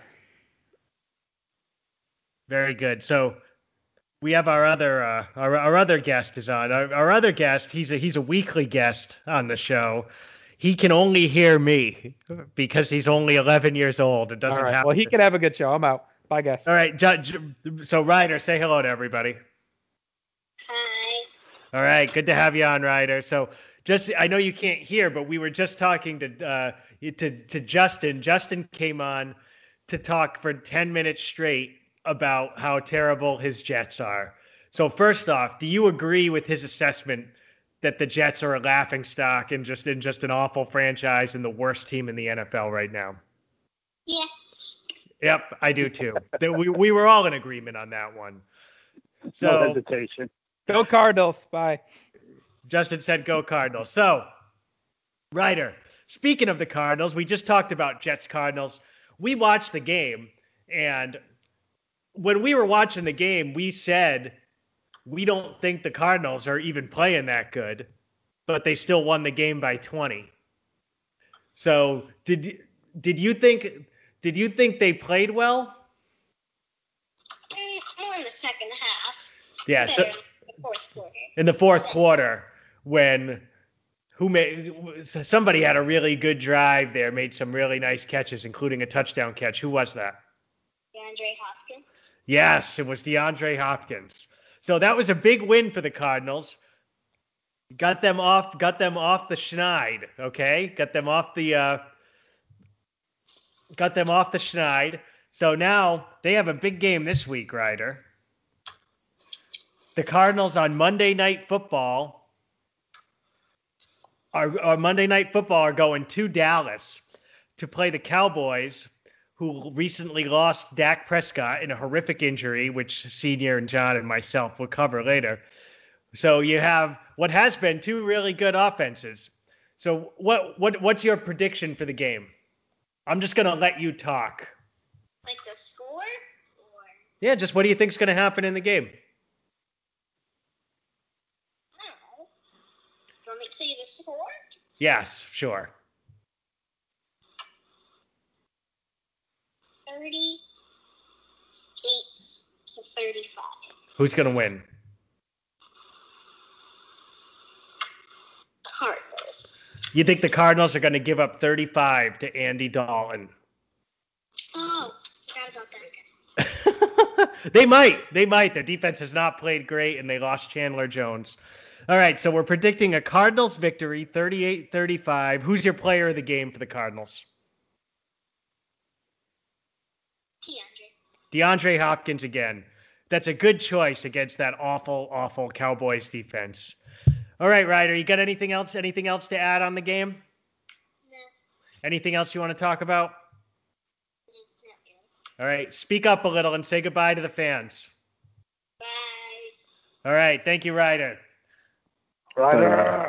Very good. So we have our other uh, our, our other guest is on. Our, our other guest, he's a he's a weekly guest on the show. He can only hear me because he's only eleven years old. It doesn't all right. have. Well, he to... can have a good show. I'm out. Bye, guys. All right, Judge. So Ryder, say hello to everybody. Hi. All right, good to have you on, Ryder. So just, I know you can't hear, but we were just talking to uh, to to Justin. Justin came on to talk for ten minutes straight about how terrible his Jets are. So first off, do you agree with his assessment that the Jets are a laughingstock and just in just an awful franchise and the worst team in the N F L right now? Yeah. Yep, I do too. we we were all in agreement on that one. So No hesitation. Go Cardinals. Bye. Justin said go Cardinals. So, Ryder, speaking of the Cardinals, we just talked about Jets Cardinals. We watched the game, and when we were watching the game, we said we don't think the Cardinals are even playing that good, but they still won the game by twenty. So, did did you think did you think they played well? Mm, more in the second half. Yeah, so Better in the fourth quarter. in the fourth quarter, when who made somebody had a really good drive there, made some really nice catches, including a touchdown catch. Who was that? DeAndre Hopkins. Yes, it was DeAndre Hopkins. So that was a big win for the Cardinals. Got them off, got them off the schneid, okay? Got them off the uh, got them off the schneid. So now they have a big game this week, Ryder. The Cardinals on Monday Night Football are, are Monday Night Football are going to Dallas to play the Cowboys, who recently lost Dak Prescott in a horrific injury, which Senior and John and myself will cover later. So you have what has been two really good offenses. So what what what's your prediction for the game? I'm just going to let you talk. Like the score? Or... Yeah, just what do you think is going to happen in the game? I don't know. Do you want me to say the score? Yes, sure. thirty-eight to thirty-five. Who's going to win? Cardinals. You think the Cardinals are going to give up thirty-five to Andy Dalton? Oh, forgot about that guy. They might. They might. Their defense has not played great, and they lost Chandler Jones. All right, so we're predicting a Cardinals victory, thirty-eight thirty-five. Who's your player of the game for the Cardinals? DeAndre. DeAndre Hopkins again. That's a good choice against that awful, awful Cowboys defense. All right, Ryder, you got anything else? Anything else to add on the game? No. Anything else you want to talk about? No, not really. All right, speak up a little and say goodbye to the fans. Bye. All right, thank you, Ryder. Ryder.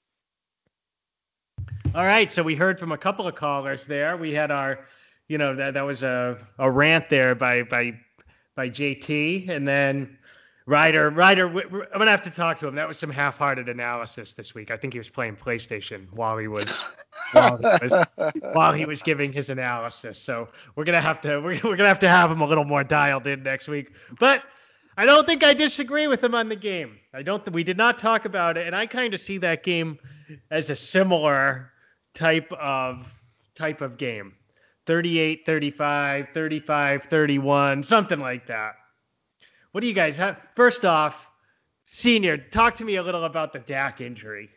All right, so we heard from a couple of callers there. We had our, you know, that that was a, a rant there by by by J T, and then Ryder. Ryder, I'm gonna have to talk to him. That was some half-hearted analysis this week. I think he was playing PlayStation while he was while he was while he was giving his analysis. So we're gonna have to we're, we're gonna have to have him a little more dialed in next week. But I don't think I disagree with him on the game. I don't. Th- we did not talk about it, and I kind of see that game as a similar type of type of game. thirty-eight thirty-five, thirty-five thirty-one, something like that. What do you guys have? First off, Senior, talk to me a little about the Dak injury.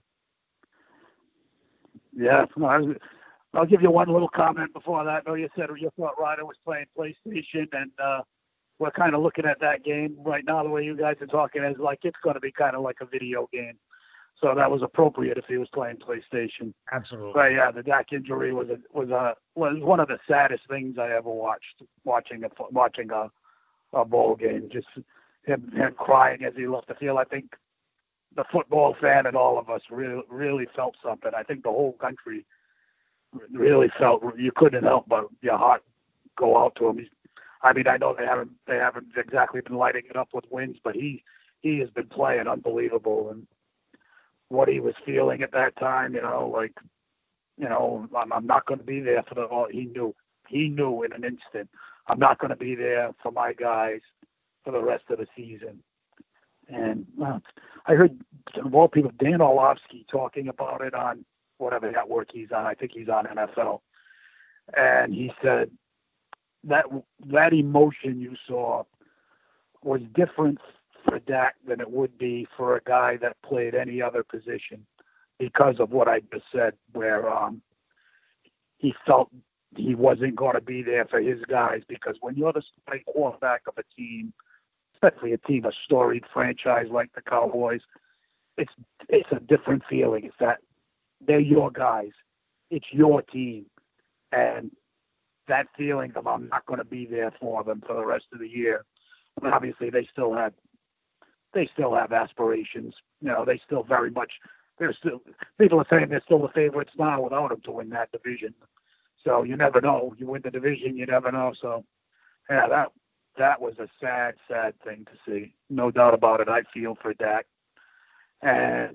Yeah, I'll, I'll give you one little comment before that. I know you said you thought Ryder was playing PlayStation, and uh, we're kind of looking at that game right now, the way you guys are talking, as like it's going to be kind of like a video game. So that was appropriate if he was playing PlayStation. Absolutely. But yeah, the Dak injury was a, was a was one of the saddest things I ever watched. Watching a watching a, a bowl game, just him, him crying as he left the field. I think the football fan and all of us really really felt something. I think the whole country really felt. You couldn't help but your heart go out to him. He's, I mean, I know they haven't they haven't exactly been lighting it up with wins, but he he has been playing unbelievable, and what he was feeling at that time, you know, like, you know, I'm, I'm not going to be there for the. Oh, he knew he knew in an instant. I'm not going to be there for my guys for the rest of the season. And uh, I heard of all people, Dan Orlovsky talking about it on whatever network he's on. I think he's on N F L, and he said that that emotion you saw was different for Dak than it would be for a guy that played any other position, because of what I just said, where um, he felt he wasn't going to be there for his guys. Because when you're the starting quarterback of a team, especially a team, a storied franchise like the Cowboys, it's it's a different feeling. It's that they're your guys, it's your team, and that feeling of I'm not going to be there for them for the rest of the year. And obviously, they still had they still have aspirations. You know, they still very much. They're still people are saying they're still the favorites now without them to win that division. So you never know. You win the division, you never know. So yeah, that that was a sad, sad thing to see. No doubt about it. I feel for Dak. And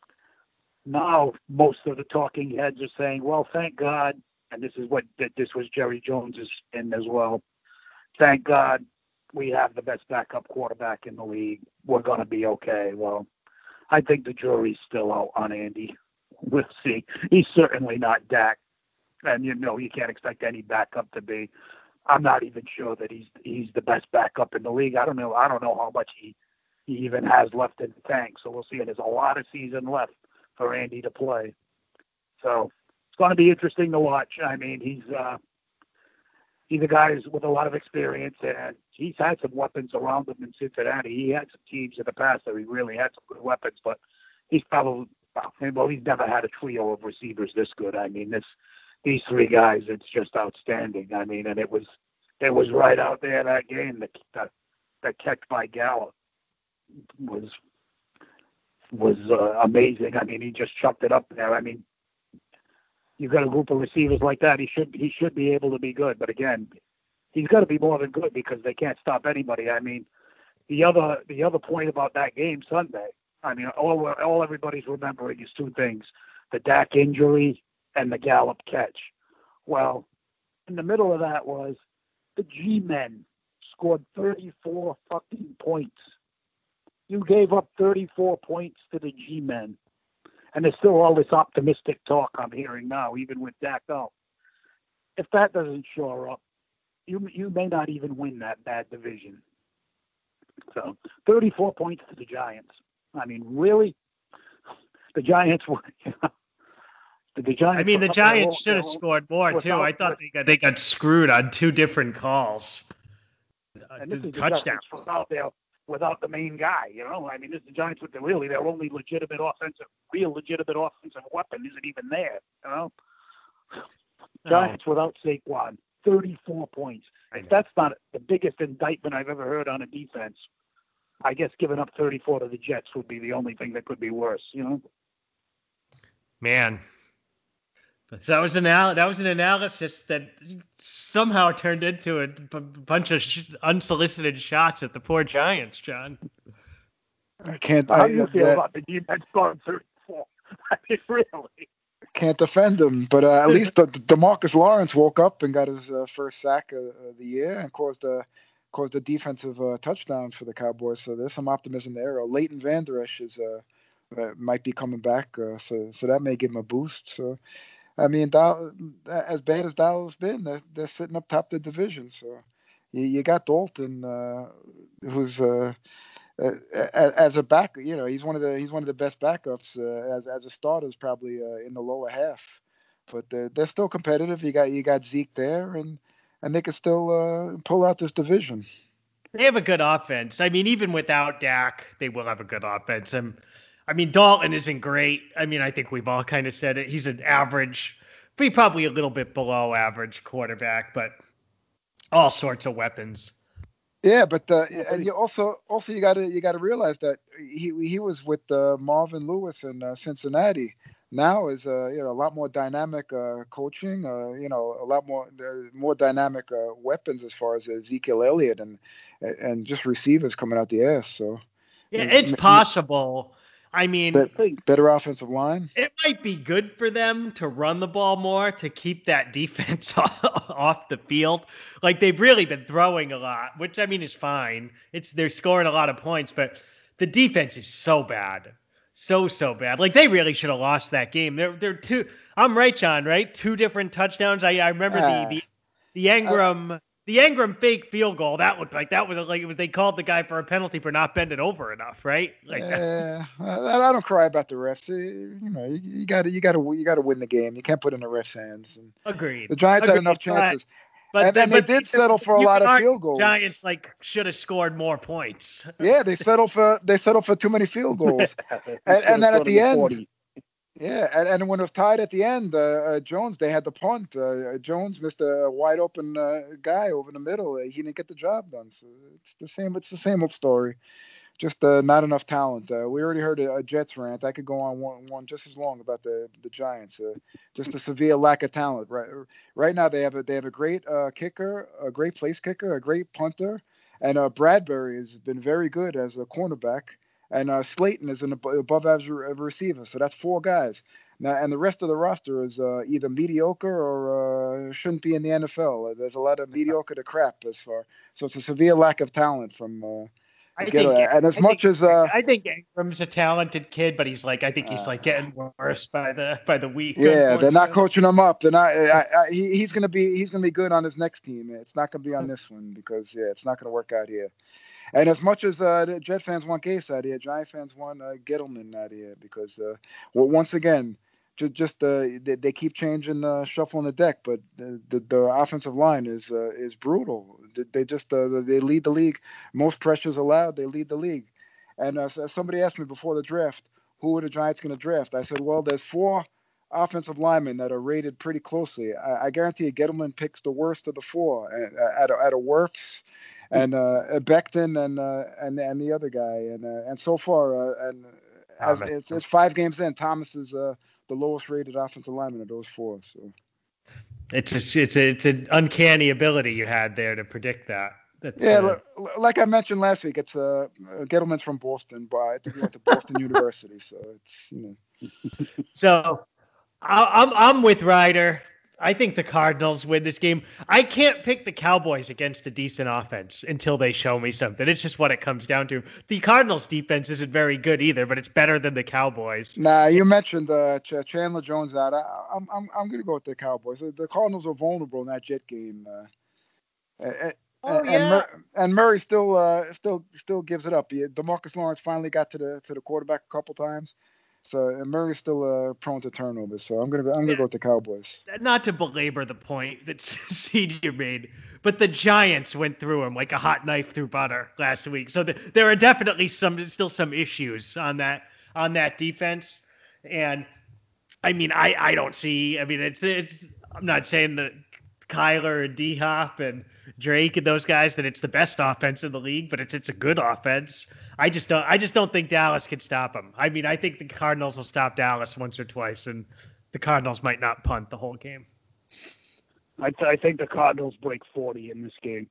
now most of the talking heads are saying, well, thank God, and this is what this was Jerry Jones's spin as well. Thank God we have the best backup quarterback in the league. We're going to be okay. Well, I think the jury's still out on Andy. We'll see. He's certainly not Dak. And, you know, you can't expect any backup to be. I'm not even sure that he's he's the best backup in the league. I don't know. I don't know how much he, he even has left in the tank. So we'll see. There's a lot of season left for Andy to play. So it's going to be interesting to watch. I mean, he's uh, he's a guy who's with a lot of experience, and he's had some weapons around him in Cincinnati. He had some teams in the past that he really had some good weapons, but he's probably well, he's never had a trio of receivers this good. I mean, this. These three guys, it's just outstanding. I mean, and it was it was right out there that game. The that, that catch by Gallup was was uh, amazing. I mean, he just chucked it up there. I mean, you've got a group of receivers like that. He should he should be able to be good. But again, he's got to be more than good because they can't stop anybody. I mean, the other the other point about that game Sunday. I mean, all all everybody's remembering is two things: the Dak injury and the Gallup catch. Well, in the middle of that was the G-men scored thirty-four fucking points. You gave up thirty-four points to the G-men. And there's still all this optimistic talk I'm hearing now, even with Dak out. If that doesn't shore up, you you may not even win that bad division. So, thirty-four points to the Giants. I mean, really? The Giants were... You know, The Giants I mean, the Giants should have scored more too. I thought they got they got screwed on two different calls. And this Uh, is the touchdowns. Giants without their without the main guy. You know, I mean, this is the Giants with the really their only legitimate offensive, real legitimate offensive weapon isn't even there. You know, No. Giants without Saquon, thirty-four points. I If know. that's not the biggest indictment I've ever heard on a defense, I guess giving up thirty-four to the Jets would be the only thing that could be worse. You know, Man. So that was an al- that was an analysis that somehow turned into a b- bunch of sh- unsolicited shots at the poor Giants, John. I can't. how I, do you feel that- about the defense scoring thirty-four? I mean, really. can't defend him, but uh, at least the, Demarcus Lawrence woke up and got his uh, first sack of, of the year and caused a caused a defensive uh, touchdown for the Cowboys. So there's some optimism there. Uh, Leighton Vander Esch is uh, uh, might be coming back, uh, so so that may give him a boost. So I mean, Dow, as bad as Dallas been, they're, they're sitting up top of the division. So you, you got Dalton, uh, who's uh, uh, as a back, you know, he's one of the he's one of the best backups uh, as as a starter, is probably uh, in the lower half. But they're, they're still competitive. You got you got Zeke there, and and they can still uh, pull out this division. They have a good offense. I mean, even without Dak, they will have a good offense. And I mean, Dalton isn't great. I mean, I think we've all kind of said it. He's an average, but he's probably a little bit below average quarterback, but all sorts of weapons. Yeah, but uh, and you also also you got to you got to realize that he he was with uh, Marvin Lewis in uh, Cincinnati. Now is uh, you know a lot more dynamic uh, coaching. Uh, you know a lot more uh, more dynamic uh, weapons as far as Ezekiel Elliott and and just receivers coming out the ass. So yeah, it's possible. I mean, better offensive line. It might be good for them to run the ball more to keep that defense off the field. Like they've really been throwing a lot, which I mean is fine. It's they're scoring a lot of points, but the defense is so bad, so so bad. Like they really should have lost that game. They're they're two. I'm right, John. Right, two different touchdowns. I I remember uh, the the the Engram. Uh, The Engram fake field goal, that looked like that was like it was, they called the guy for a penalty for not bending over enough, right? Like yeah, I, I don't cry about the refs. You know, you got to you got to you got to win the game. You can't put it in the refs' hands. And agreed. The Giants agreed. had enough chances, but, and, but, and but they did settle for a lot of field goals. Giants like should have scored more points. Yeah, they settled for they settled for too many field goals, and, and then at the end. forty. Yeah, and, and when it was tied at the end, uh, uh, Jones, they had the punt. Uh, Jones missed a wide open uh, guy over the middle. Uh, he didn't get the job done. So it's the same. It's the same old story. Just uh, not enough talent. Uh, we already heard a, a Jets rant. I could go on one, one just as long about the the Giants. Uh, just a severe lack of talent. Right, right now they have a they have a great uh, kicker, a great place kicker, a great punter, and uh, Bradbury has been very good as a cornerback. And uh, Slayton is an above average receiver, so that's four guys. Now, and the rest of the roster is uh, either mediocre or uh, shouldn't be in the N F L. There's a lot of mediocre to crap as far. So it's a severe lack of talent from. Uh, I get, think, and as I much think, as uh, I think Engram's a talented kid, but he's like I think he's like getting worse by the by the week. Yeah, they're not coaching him up. They're not. I, I, he, he's gonna be he's gonna be good on his next team. It's not gonna be on this one because yeah, it's not gonna work out here. And as much as uh, the Jet fans want Gase out of here, Giant fans want uh, Gettleman out of here because, uh, well, once again, just just uh, they, they keep changing, uh, shuffling the deck, but the, the, the offensive line is uh, is brutal. They just uh, they lead the league. Most pressures allowed. They lead the league. And uh, somebody asked me before the draft, who are the Giants going to draft? I said, well, there's four offensive linemen that are rated pretty closely. I, I guarantee you, Gettleman picks the worst of the four at a, at a Wirfs. And uh, Becton and uh, and and the other guy, and uh, and so far, uh, and as it's, it's five games in, Thomas is uh, the lowest rated offensive lineman of those four. So it's a, it's a, it's an uncanny ability you had there to predict that. That's, yeah, uh, like I mentioned last week, it's uh, Gettleman's from Boston, but I think he went to Boston University, so it's you know. So I'm I'm with Ryder. I think the Cardinals win this game. I can't pick the Cowboys against a decent offense until they show me something. It's just what it comes down to. The Cardinals defense isn't very good either, but it's better than the Cowboys. Nah, you mentioned uh, Ch- Chandler Jones out. I, I'm I'm I'm gonna go with the Cowboys. The Cardinals are vulnerable in that Jet game. Uh, and, oh, and, yeah. Mur- and Murray still uh, still still gives it up. He, DeMarcus Lawrence finally got to the to the quarterback a couple times. So and Murray's still uh, prone to turnovers, so I'm gonna go, I'm gonna yeah. go with the Cowboys. Not to belabor the point that C J made, but the Giants went through him like a hot knife through butter last week. So the, there are definitely some still some issues on that on that defense, and I mean I, I don't see. I mean it's it's I'm not saying that Kyler and D Hop and Drake and those guys that it's the best offense in the league, but it's it's a good offense. I just don't. I just don't think Dallas can stop them. I mean, I think the Cardinals will stop Dallas once or twice, and the Cardinals might not punt the whole game. I, th- I think the Cardinals break forty in this game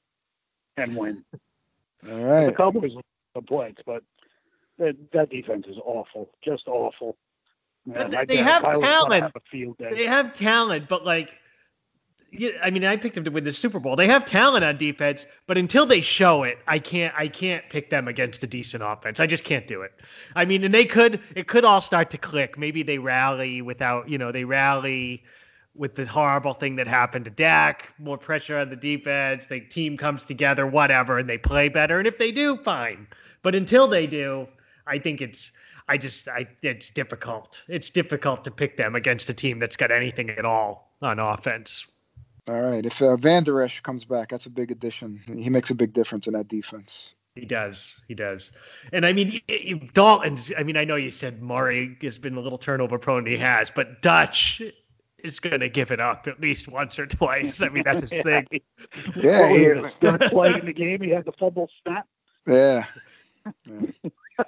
and win. All right. The Cowboys the points, but that, that defense is awful, just awful. Man, they, I they guess have Kyler's gonna talent. Have a field day. They have talent, but like. Yeah, I mean, I picked them to win the Super Bowl. They have talent on defense, but until they show it, I can't. I can't pick them against a decent offense. I just can't do it. I mean, and they could. It could all start to click. Maybe they rally without. You know, they rally with the horrible thing that happened to Dak. More pressure on the defense. The team comes together, whatever, and they play better. And if they do, fine. But until they do, I think it's. I just. I. It's difficult. It's difficult to pick them against a team that's got anything at all on offense. All right. If uh, Van Der Esch comes back, that's a big addition. He makes a big difference in that defense. He does. He does. And I mean, Dalton's, I mean, I know you said Murray has been a little turnover prone. He has, but Dutch is going to give it up at least once or twice. I mean, that's his thing. Yeah. He He, was going to play in the game. He had the fumble snap. yeah. yeah.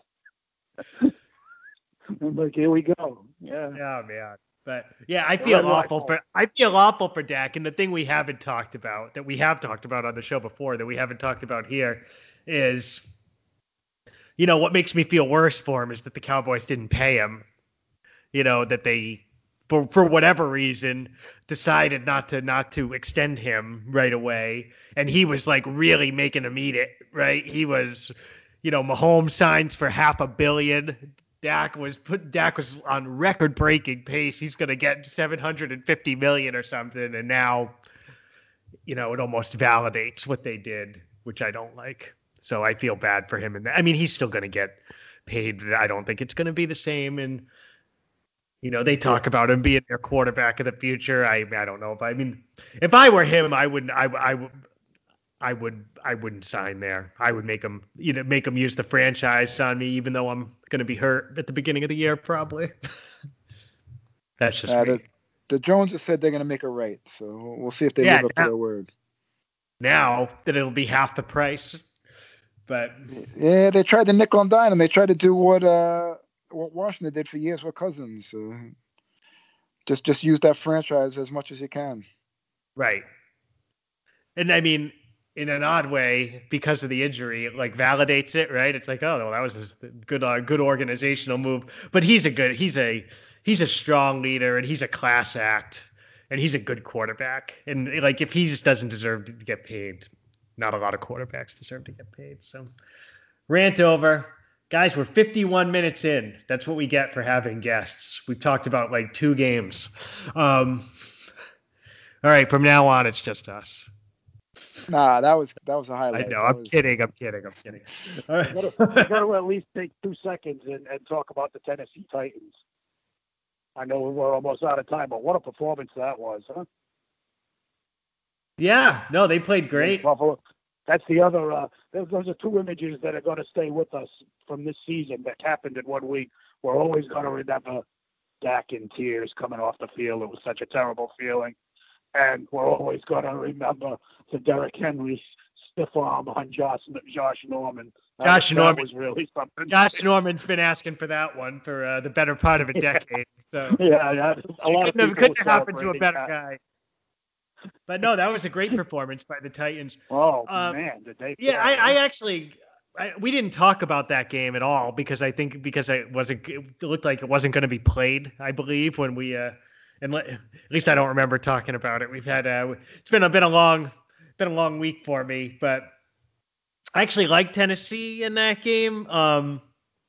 I'm like, here we go. Yeah. Yeah, man. But yeah, I feel Red awful Rifle. for I feel awful for Dak. And the thing we haven't talked about, that we have talked about on the show before, that we haven't talked about here, is, you know, what makes me feel worse for him is that the Cowboys didn't pay him. You know, that they, for for whatever reason, decided not to not to extend him right away, and he was like really making him eat it. Right? He was, you know, Mahomes signs for half a billion. Dak was put. Dak was on record-breaking pace. He's going to get seven hundred fifty million or something, and now, you know, it almost validates what they did, which I don't like. So I feel bad for him. And I mean, he's still going to get paid. I don't think it's going to be the same. And you know, they talk about him being their quarterback of the future. I I don't know if I mean, if I were him, I wouldn't. I I would. I would I wouldn't sign there. I would make him, you know, make him use the franchise on me, even though I'm going to be hurt at the beginning of the year, probably. That's just Uh, me. the, the Joneses said they're going to make it right, so we'll see if they Yeah, live up now- to their word. Now that it'll be half the price, but Yeah, they tried to nickel and dime, and they tried to do what uh what Washington did for years with Cousins. Uh, just just use that franchise as much as you can. right. And I mean, in an odd way, because of the injury, it like validates it, right? It's like, oh, well, that was a good, uh, good organizational move. But he's a good, he's a, he's a strong leader, and he's a class act, and he's a good quarterback. And like, if he just doesn't deserve to get paid, not a lot of quarterbacks deserve to get paid. So, rant over, guys. We're fifty-one minutes in. That's what we get for having guests. We've talked about like two games. Um, all right, from now on, it's just us. Nah, that was that was a I highlight. know. That I'm was- kidding. I'm kidding. I'm kidding. All I right. got to at least take two seconds and, and talk about the Tennessee Titans. I know we're almost out of time, but what a performance that was, huh? Yeah. No, they played great. Buffalo. That's the other. Uh, those, those are two images that are going to stay with us from this season that happened in one week. We're always going to remember Dak in tears coming off the field. It was such a terrible feeling. And we're always going to remember the Derrick Henry stiff arm on Josh, Josh Norman. That Josh was, Norman. That was really something. Josh Norman's been asking for that one for uh, the better part of a decade. So Yeah, yeah. A lot of couldn't have, people couldn't were have happened to a celebrating better that. guy. But no, that was a great performance by the Titans. Oh, Um, man. Did they Yeah, I, play? I actually, I, we didn't talk about that game at all because I think because it wasn't, it looked like it wasn't going to be played. I believe when we, uh, and le- at least I don't remember talking about it. We've had, uh, it's been a been a long, been a long week for me, but I actually liked Tennessee in that game. Um,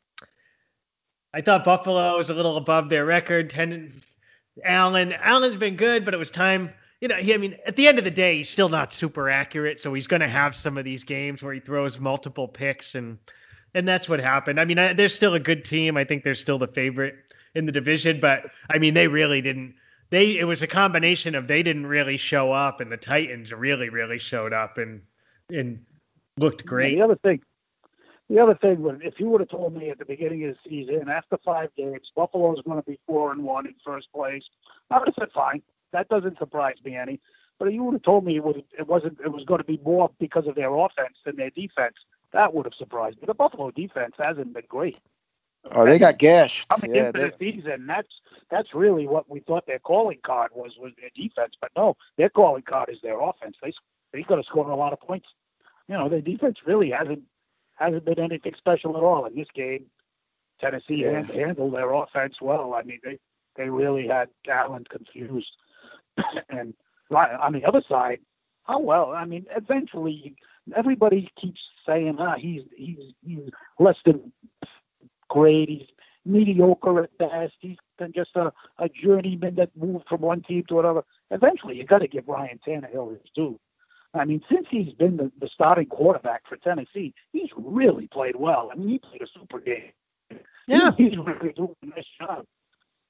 I thought Buffalo was a little above their record. Ten, Allen, Allen's been good, but it was time. You know, he, I mean, at the end of the day, he's still not super accurate, so he's going to have some of these games where he throws multiple picks, and and that's what happened. I mean, I, they're still a good team. I think they're still the favorite in the division, but I mean, they really didn't. They it was a combination of they didn't really show up, and the Titans really, really showed up and and looked great. The other thing, the other thing was, if you would have told me at the beginning of the season, after five games, Buffalo's going to be four and one in first place, I would have said fine. That doesn't surprise me any. But if you would have told me it was it wasn't it was going to be more because of their offense than their defense, that would have surprised me. The Buffalo defense hasn't been great. Oh, they got gashed. Coming Yeah, into they, the season, that's that's really what we thought their calling card was was their defense. But no, their calling card is their offense. They they got to score a lot of points. You know, their defense really hasn't hasn't been anything special at all in this game. Tennessee Yeah. hand, handled their offense well. I mean, they they really had Allen confused. And right on the other side, how well? I mean, eventually everybody keeps saying, ah, he's he's he's less than great. He's mediocre at best. He's been just a, a journeyman that moved from one team to another. Eventually, you got to give Ryan Tannehill his due. I mean, since he's been the, the starting quarterback for Tennessee, he's really played well. I mean, he played a super game. Yeah. He, he's really doing a nice job.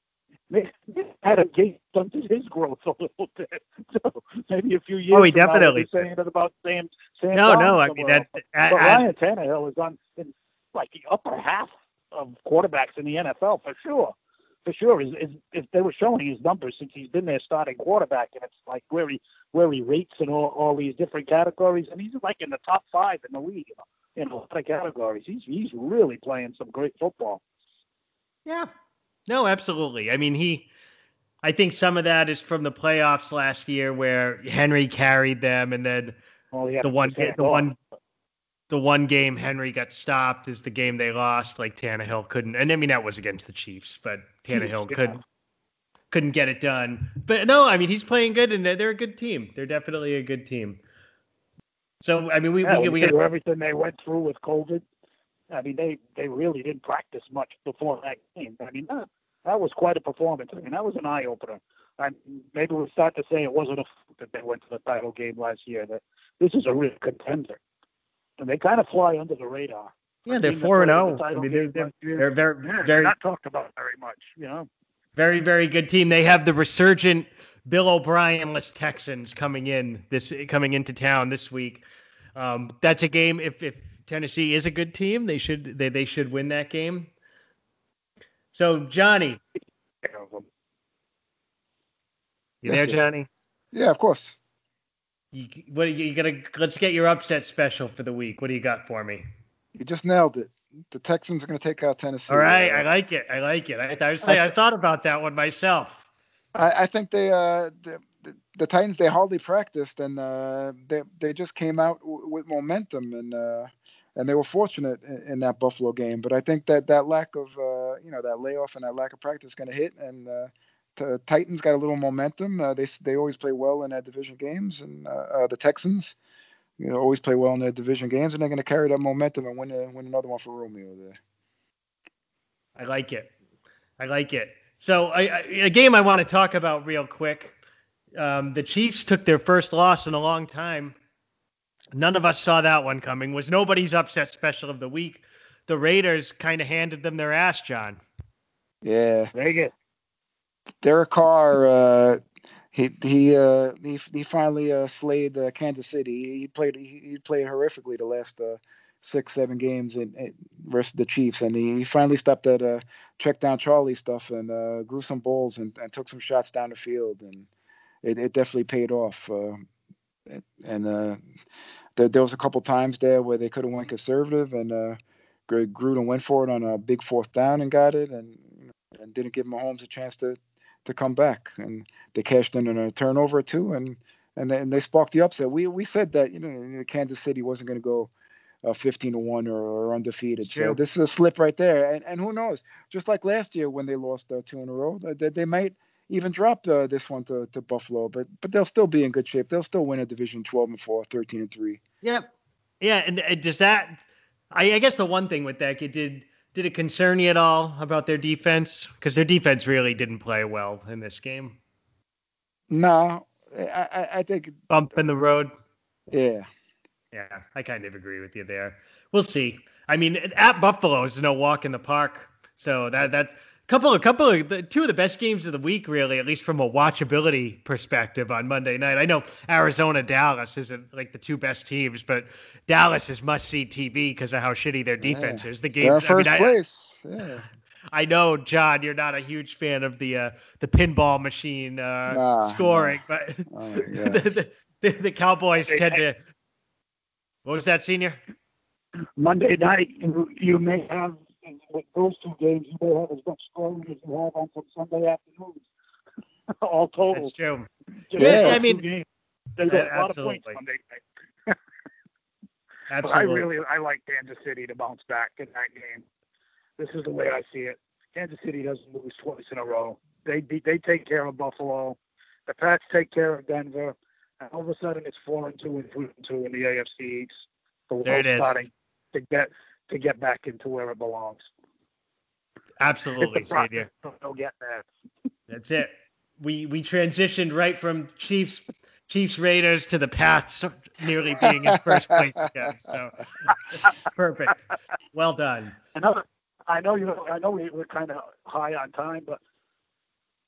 Maybe had a gate stunted his growth a little bit. So maybe a few years. Oh, he from now, we'll definitely be saying it about Sam. Sam No, Darnold no, I mean somewhere that. else. I, But I, Ryan Tannehill is on in like the upper half of quarterbacks in the N F L for sure. For sure, is is if they were showing his numbers since he's been there starting quarterback, and it's like where he where he rates in all, all these different categories, and he's like in the top five in the league, you know, in a lot of categories. He's he's really playing some great football. yeah, no, absolutely. I mean, he. I think some of that is from the playoffs last year where Henry carried them, and then Well, yeah, the one the the one the one game Henry got stopped is the game they lost. Like Tannehill couldn't, and I mean that was against the Chiefs, but Tannehill Yeah. couldn't couldn't get it done. But no, I mean he's playing good, and they're, they're a good team. They're definitely a good team. So I mean we Yeah, we, we we got everything they went through with COVID. I mean, they, they really didn't practice much before that game. I mean, that, that was quite a performance. I mean, that was an eye opener. I maybe we'll start to say it wasn't a fluke that they went to the title game last year. That this is a real contender, and they kind of fly under the radar. yeah A they're team that four and played in the zero. I title mean they're game they're, last year. they're very Yeah, they're very not talked about very much, you know. very very good team. They have the resurgent Bill O'Brien-less Texans coming in this coming into town this week. Um, that's a game. If, if Tennessee is a good team, they should they, they should win that game. So Johnny, you Yes, there, sir. Johnny? Yeah, of course. You, what are you, you gonna? Let's get your upset special for the week. What do you got for me? You just nailed it. The Texans are going to take out Tennessee. All right, Uh, I like it. I like it. I, I was saying, I thought about that one myself. I, I think they uh the, the, the Titans, they hardly practiced, and uh, they they just came out w- with momentum, and uh, and they were fortunate in, in that Buffalo game. But I think that that lack of uh, you know that layoff and that lack of practice is going to hit, and uh, the Titans got a little momentum. Uh, they they always play well in their division games, and uh, uh, the Texans, you know, always play well in their division games, and they're going to carry that momentum and win a, win another one for Romeo there. I like it. I like it. So I, I, a game I want to talk about real quick. Um, the Chiefs took their first loss in a long time. None of us saw that one coming. Was nobody's upset special of the week. The Raiders kind of handed them their ass, John. Yeah, Vegas. Derek Carr, uh, he he uh, he he finally uh, slayed uh, Kansas City. He played he, he played horrifically the last uh, six seven games in, in versus the Chiefs, and he, he finally stopped that uh, check down Charlie stuff and uh, grew some balls and, and took some shots down the field, and it, it definitely paid off. Uh, and uh, there, there was a couple times there where they could have went conservative, and uh, Gruden went for it on a big fourth down and got it, and and didn't give Mahomes a chance to. to come back, and they cashed in on a turnover too, and and they, and they sparked the upset. We we said that you know Kansas City wasn't going to go uh, fifteen to one or, or undefeated. So this is a slip right there, and and who knows? Just like last year when they lost uh, two in a row, they, they might even drop uh, this one to, to Buffalo, but but they'll still be in good shape. They'll still win a division twelve and four, thirteen and three. Yeah, yeah, and uh, does that? I, I guess the one thing with that, it did. Did it concern you at all about their defense? Because their defense really didn't play well in this game. No, I, I, I think bump in the road. Yeah, yeah, I kind of agree with you there. We'll see. I mean, at Buffalo is no walk in the park, so that that's couple of couple of the, two of the best games of the week, really, at least from a watchability perspective on Monday night. I know Arizona, Dallas isn't like the two best teams, but Dallas is must see T V because of how shitty their defense yeah. is. The game, they're in first I mean, place. I, yeah. I know, John, you're not a huge fan of the uh, the pinball machine uh, nah, scoring, nah. but oh the, the, the Cowboys tend to. What was that, Senior? Monday night, you may have. With those two games, you may have as much scoring as you have on some Sunday afternoons. All total. That's true. Just yeah, I mean, games. They got a lot absolutely. of points Monday night. Absolutely. But I really, I like Kansas City to bounce back in that game. This is the way I see it. Kansas City doesn't lose twice in a row. They they take care of Buffalo. The Pats take care of Denver. And all of a sudden, it's four and two and three and two in the A F C East. The there it is. Starting to get to get back into where it belongs. Absolutely, Senior. They'll get there. That's it. We we transitioned right from Chiefs Chiefs Raiders to the Pats nearly being in first place again. So perfect. Well done. Another, I know you. I know we, we're kind of high on time, but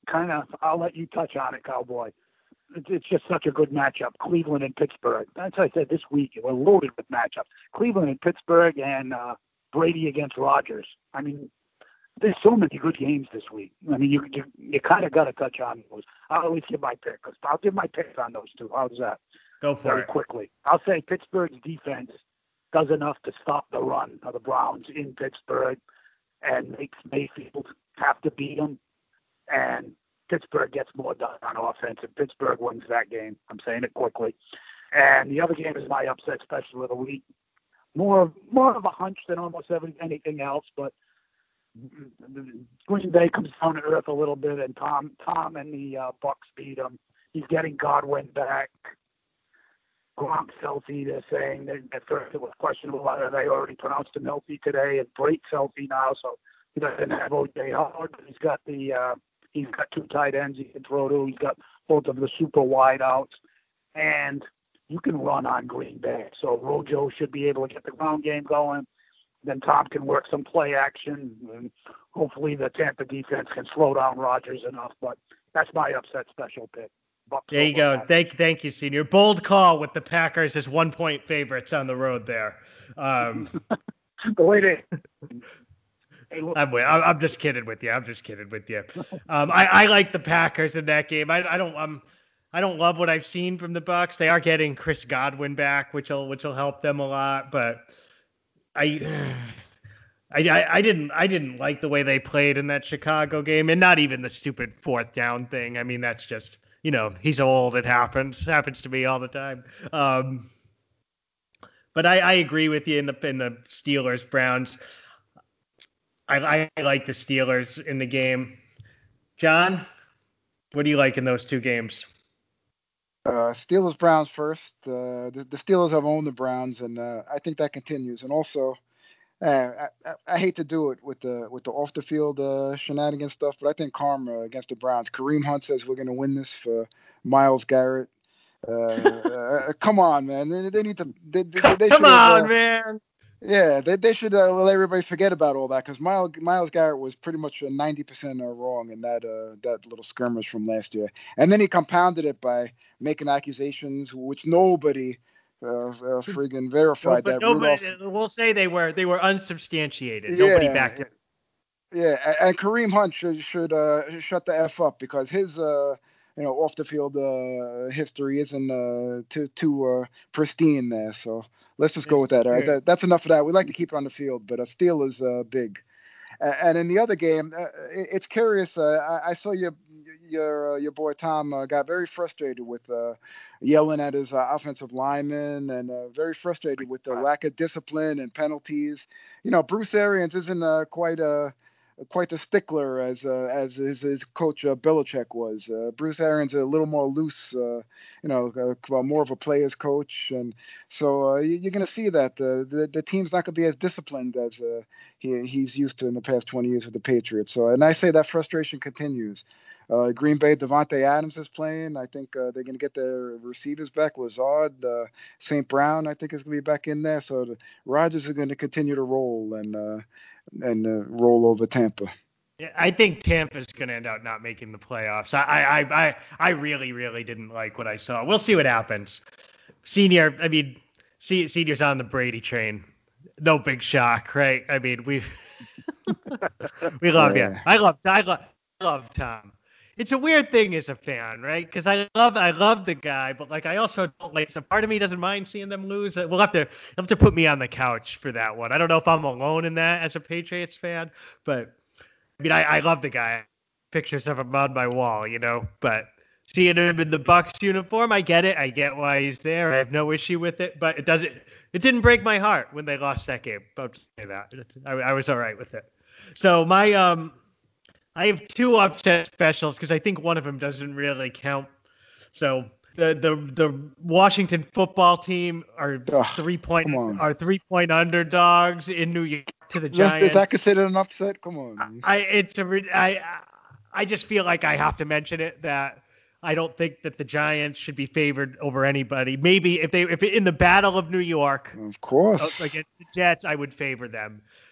kind of, I'll let you touch on it, Cowboy. It's, it's just such a good matchup. Cleveland and Pittsburgh. That's what I said this week. We're loaded with matchups. Cleveland and Pittsburgh and uh, Brady against Rodgers. I mean, there's so many good games this week. I mean, you you, you kind of got to touch on those. I'll at least give my pick. I'll give my picks on those two. How's that? Go for Very it. quickly. I'll say Pittsburgh's defense does enough to stop the run of the Browns in Pittsburgh and makes Mayfield have to beat them. And Pittsburgh gets more done on offense, and Pittsburgh wins that game. I'm saying it quickly. And the other game is my upset special of the week. More, more of a hunch than almost every, anything else, but Green Bay comes down to earth a little bit, and Tom, Tom and the uh, Bucks beat him. He's getting Godwin back. Gronk's healthy. They're saying that at first it was questionable whether they already pronounced him healthy today, and Brate's healthy now, so he doesn't have O J Howard. He's got the uh, he's got two tight ends he can throw to. He's got both of the super wide outs, and you can run on Green Bay. So Rojo should be able to get the ground game going. Then Tom can work some play action, and hopefully the Tampa defense can slow down Rodgers enough. But that's my upset special pick. Bucks There you go. Thank, thank you, Senior. Bold call with the Packers as one-point favorites on the road there. Um, the way they. Hey, look. I'm, I'm just kidding with you. I'm just kidding with you. Um, I, I like the Packers in that game. I, I don't. Um, I don't love what I've seen from the Bucks. They are getting Chris Godwin back, which will which will help them a lot. But I. I, I didn't I didn't like the way they played in that Chicago game, and not even the stupid fourth down thing. I mean, that's just, you know, he's old. It happens. It happens to me all the time. Um, but I, I agree with you in the in the Steelers Browns. I, I like the Steelers in the game. John, what do you like in those two games? Uh, Steelers Browns first. Uh, the, the Steelers have owned the Browns, and uh, I think that continues. And also, Uh, I, I hate to do it with the with the off the field uh, shenanigans stuff, but I think karma against the Browns. Kareem Hunt says we're going to win this for Myles Garrett. Uh, uh, come on, man! They, they need to. They, they, they come should, on, uh, man! Yeah, they they should uh, let everybody forget about all that, because Myles Myles Garrett was pretty much ninety percent wrong in that uh, that little skirmish from last year, and then he compounded it by making accusations which nobody. Uh, uh, friggin' verified no, that. Nobody, Rudolph, we'll say they were they were unsubstantiated. Nobody yeah, backed it. Yeah, and Kareem Hunt should should uh, shut the f up, because his uh, you know off the field uh, history isn't uh, too too uh, pristine there. So let's just go with that. All right, that, that's enough of that. We like to keep it on the field, but a steal is uh, big. And in the other game, uh, it's curious. Uh, I, I saw your your uh, your boy Tom uh, got very frustrated with uh, yelling at his uh, offensive linemen, and uh, very frustrated with the lack of discipline and penalties. You know, Bruce Arians isn't uh, quite a quite the stickler as uh, as his, his coach uh, Belichick was. Uh, Bruce Arians is a little more loose, uh, you know, uh, more of a player's coach, and so uh, you're going to see that the, the the team's not going to be as disciplined as uh, he he's used to in the past twenty years with the Patriots. So, and I say that frustration continues. Uh, Green Bay, Devontae Adams is playing. I think uh, they're going to get their receivers back. Lazard, uh, Saint Brown, I think is going to be back in there. So the Rodgers are going to continue to roll and uh, and uh, roll over Tampa. Yeah, I think Tampa's going to end up not making the playoffs. I, I, I, I really, really didn't like what I saw. We'll see what happens. Senior, I mean, Senior's on the Brady train. No big shock, right? I mean, we we love yeah. you. I love, I love, love Tom. It's a weird thing as a fan, right? Because I love, I love the guy, but like I also don't like. Some part of me doesn't mind seeing them lose. We'll have to, have to put me on the couch for that one. I don't know if I'm alone in that as a Patriots fan, but I mean, I, I love the guy. Pictures of him on my wall, you know. But seeing him in the Bucs uniform, I get it. I get why he's there. I have no issue with it. But it doesn't. It didn't break my heart when they lost that game. I'll say that. I, I was all right with it. So my um. I have two upset specials because I think one of them doesn't really count. So the the the Washington football team are Ugh, three point on. are three point underdogs in New York to the Giants. Is that considered an upset? Come on. I it's a I I just feel like I have to mention it, that I don't think that the Giants should be favored over anybody. Maybe if they if in the Battle of New York, Of course. against the Jets, I would favor them.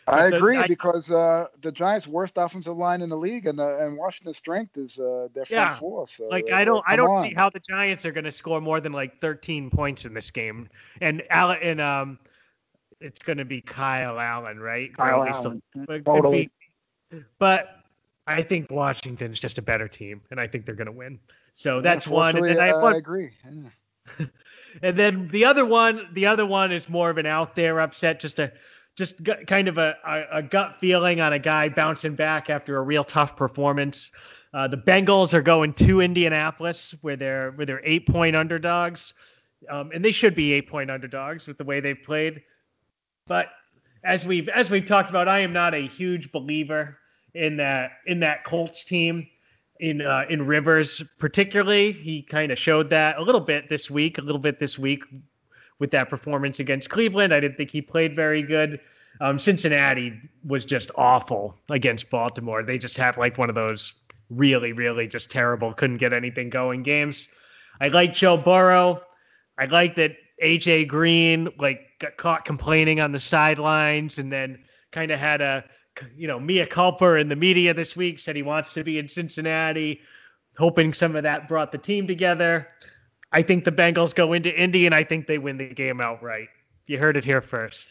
I the- agree I- because uh, the Giants' worst offensive line in the league, and uh, and Washington's strength is uh, their front Yeah, four. So Like uh, I don't, I come don't on. see how the Giants are going to score more than like thirteen points in this game. And Allen, and um, it's going to be Kyle Allen, right? Or Kyle at least Allen. a- but- Totally. But I think Washington's just a better team, and I think they're going to win. So that's one. And Unfortunately, then I have uh, one. I agree. Yeah. And then the other one, the other one is more of an out there upset, just a, just gu- kind of a, a, a gut feeling on a guy bouncing back after a real tough performance. Uh, the Bengals are going to Indianapolis, where they're where they're eight point underdogs, um, and they should be eight point underdogs with the way they've played. But as we've as we've talked about, I am not a huge believer in that in that Colts team. In uh, in Rivers particularly, he kind of showed that a little bit this week, a little bit this week with that performance against Cleveland. I didn't think he played very good. Um, Cincinnati was just awful against Baltimore. They just had like one of those really, really just terrible, couldn't get anything going games. I like Joe Burrow. I like that A J Green like got caught complaining on the sidelines and then kind of had a you know, Mia culpa in the media this week, said he wants to be in Cincinnati, hoping some of that brought the team together. I think the Bengals go into Indy, and I think they win the game outright. You heard it here first.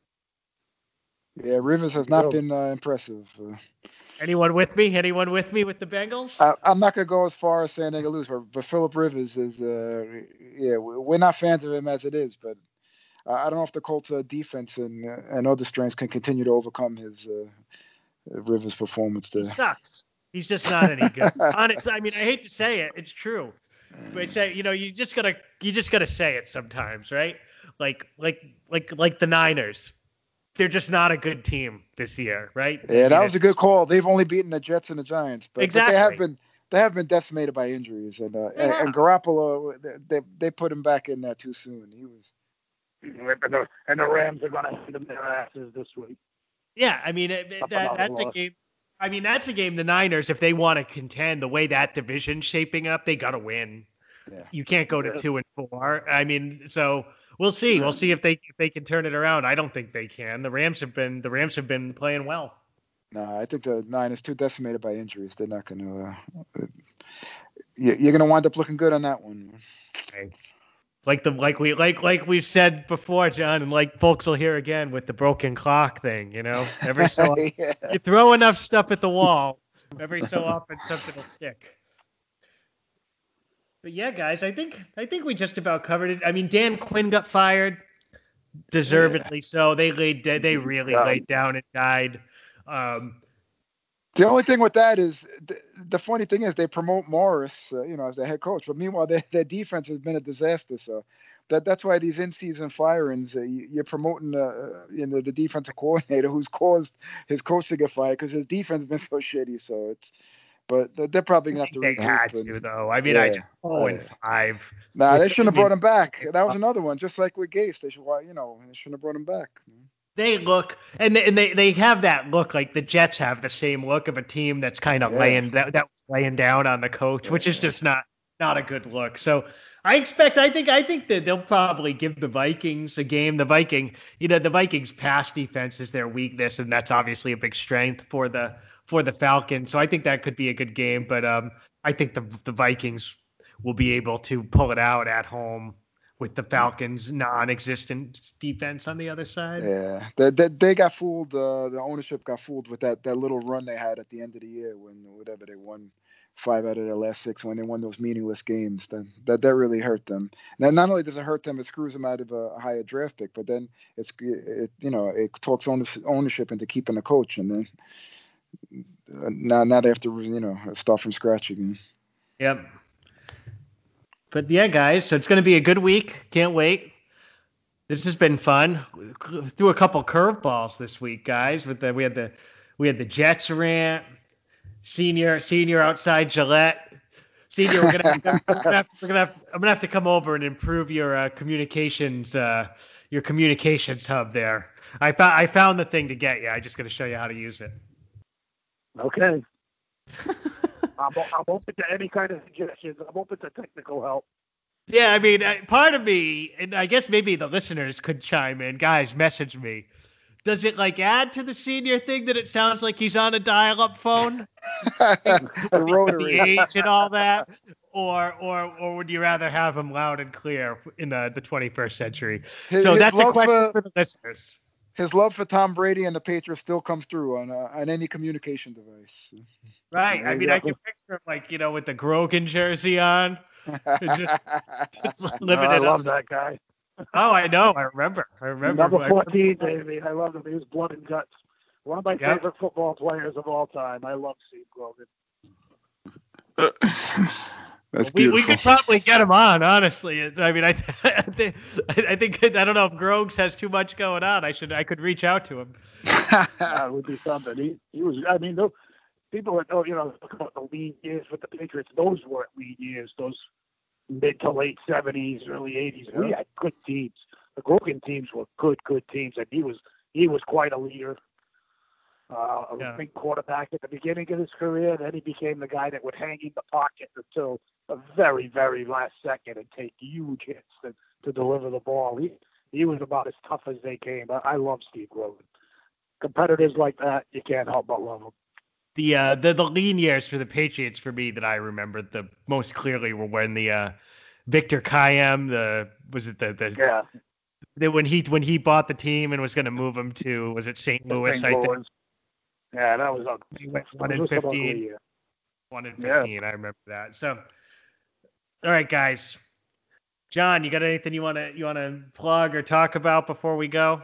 Yeah, Rivers has not been uh, impressive. Uh, Anyone with me? Anyone with me with the Bengals? I, I'm not gonna go as far as saying they're gonna lose, but, but Philip Rivers is, uh, yeah, we're not fans of him as it is, but I don't know if the Colts' uh, defense and uh, and other strengths can continue to overcome his uh, Rivers' performance He there. sucks. He's just not any good. Honestly, I mean, I hate to say it, it's true. But say, you know, you just gotta, you just gotta say it sometimes, right? Like, like, like, like the Niners. They're just not a good team this year, right? I Yeah, mean, that was a it's- good call. They've only beaten the Jets and the Giants, but, but they have Exactly. been they have been decimated by injuries, and uh, They and, have. and Garoppolo they, they they put him back in there too soon. He was. And the, and the Rams are going to hand them their asses this week. Yeah, I mean, it, it- That's that, another that's a loss. game. I mean, that's a game the Niners, if they want to contend the way that division's shaping up, they got to win. Yeah. You can't go to Yeah. two and four. I mean, so we'll see. We'll see if they if they can turn it around. I don't think they can. The Rams have been the Rams have been playing well. No, I think the Niners too decimated by injuries. They're not going to. Uh, you- you're going to wind up looking good on that one. Like the like we like like we've said before, John, and like folks will hear again with the broken clock thing. You know, every so Yeah. you throw enough stuff at the wall, every so often something will stick. But yeah, guys, I think I think we just about covered it. I mean, Dan Quinn got fired, deservedly so. They laid they really Yeah. laid down and died. Um, The only thing with that is the, the funny thing is they promote Morris, uh, you know, as the head coach, but meanwhile their, their defense has been a disaster. So that that's why these in-season firings, uh, you, you're promoting uh, you know the defensive coordinator who's caused his coach to get fired because his defense has been so shitty. So it's, but they're- they're probably gonna have to. they regroup had and- to though. I mean, I Yeah. just oh and Yeah. five. Nah, with- they shouldn't have I mean, brought him back. That was another one, just like with Gase. They should, why you know, they shouldn't have brought him back. They look and they, and they they have that look like the Jets have the same look of a team that's kind of Yeah. laying that that was laying down on the coach, which is just not not a good look. So I expect I think I think that they'll probably give the Vikings a game. The Viking, you know, the Vikings pass defense is their weakness, and that's obviously a big strength for the for the Falcons. So I think that could be a good game, but um I think the the Vikings will be able to pull it out at home with the Falcons' non-existent defense on the other side. Yeah, they, they, they got fooled. Uh, the ownership got fooled with that, that little run they had at the end of the year when whatever they won five out of their last six when they won those meaningless games. That that, that really hurt them. Now, not only does it hurt them, it screws them out of a higher draft pick, but then it's it you know it talks ownership into keeping the coach, and then uh, now now they have to you know start from scratch again. Yep. But yeah, guys, so it's going to be a good week. Can't wait. This has been fun. Threw a couple curveballs this week, guys. With the we had the we had the Jets rant, senior senior outside Gillette. Senior, we're gonna, have, we're gonna have, we're gonna have I'm gonna have to come over and improve your uh, communications uh, your communications hub there. I found I found the thing to get you. I'm just gonna show you how to use it. Okay. I'm, I'm open to any kind of suggestions. I'm open to technical help. Yeah, I mean, I- part of me, and I guess maybe the listeners could chime in. Guys, message me. does it like add to the senior thing that it sounds like he's on a dial-up phone? A The rotary. age and all that, or or or would you rather have him loud and clear in the, the twenty-first century? His- So his that's a love question for- for the listeners. His love for Tom Brady and the Patriots still comes through on uh, on any communication device. Right. I mean, I can picture him like, you know, with the Grogan jersey on. just, just living I it love up. that guy. Oh, I know. I remember. I remember. Number I- fourteen, baby. I love him. He was blood and guts. One of my Yep. favorite football players of all time. I love Steve Grogan. That's we, beautiful. we could probably get him on, honestly. I mean, I, I think I think I don't know if Grogs has too much going on. I should I could reach out to him. That would be something. He, he was. I mean, those people that oh, you know, talk about the lean years with the Patriots. Those weren't lean years. Those mid to late seventies, early eighties. We had good teams. The Grogan teams were good, good teams, and he was he was quite a leader. Uh, a Yeah. big quarterback at the beginning of his career. Then he became the guy that would hang in the pocket until a very, very last second and take huge hits to, to deliver the ball. He he was about as tough as they came. I, I love Steve Grogan. Competitors like that, you can't help but love them. The uh the, the lean years for the Patriots for me that I remember the most clearly were when the uh Victor Kayem, the was it the the, Yeah. the when he when he bought the team and was going to move him to was it Saint Louis? Saint I think Louis. Yeah, that was ugly. he went That one was in just an ugly fifteen. year. One in Yeah. fifteen. I remember that. So, all right, guys. John, you got anything you want to you want to plug or talk about before we go?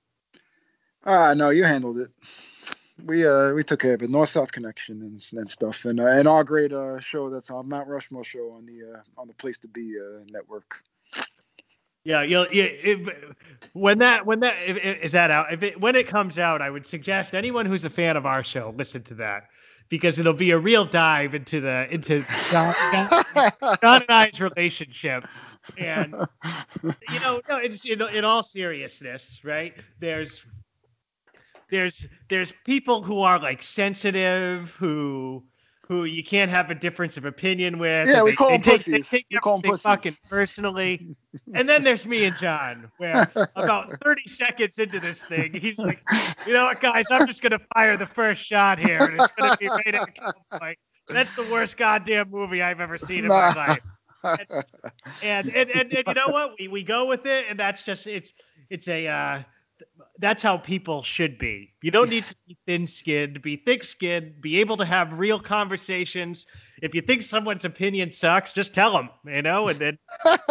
Ah, no, you handled it. We uh we took care of it. North South Connection and, and stuff, and uh, and our great uh show that's on Mount Rushmore show on the uh, on the Place to Be uh, network. Yeah, you'll yeah, if, when that when that if, if- is that out if it when it comes out, I would suggest anyone who's a fan of our show listen to that because it'll be a real dive into the into John, John, John and I's relationship. And you know, no, it's, in, in all seriousness, right? There's there's there's people who are like sensitive who who you can't have a difference of opinion with. Yeah, and we they, call they them take, they pussies. take We call them everything pussies. fucking personally. And then there's me and John, where about thirty seconds into this thing, he's like, you know what, guys, I'm just gonna fire the first shot here, and it's gonna be rated a cowboy. That's the worst goddamn movie I've ever seen in my Nah. life. And and, and and you know what? We we go with it, and that's just it's it's a uh, that's how people should be. You don't need to be thin-skinned, be thick-skinned, be able to have real conversations. If you think someone's opinion sucks, just tell them, you know, and then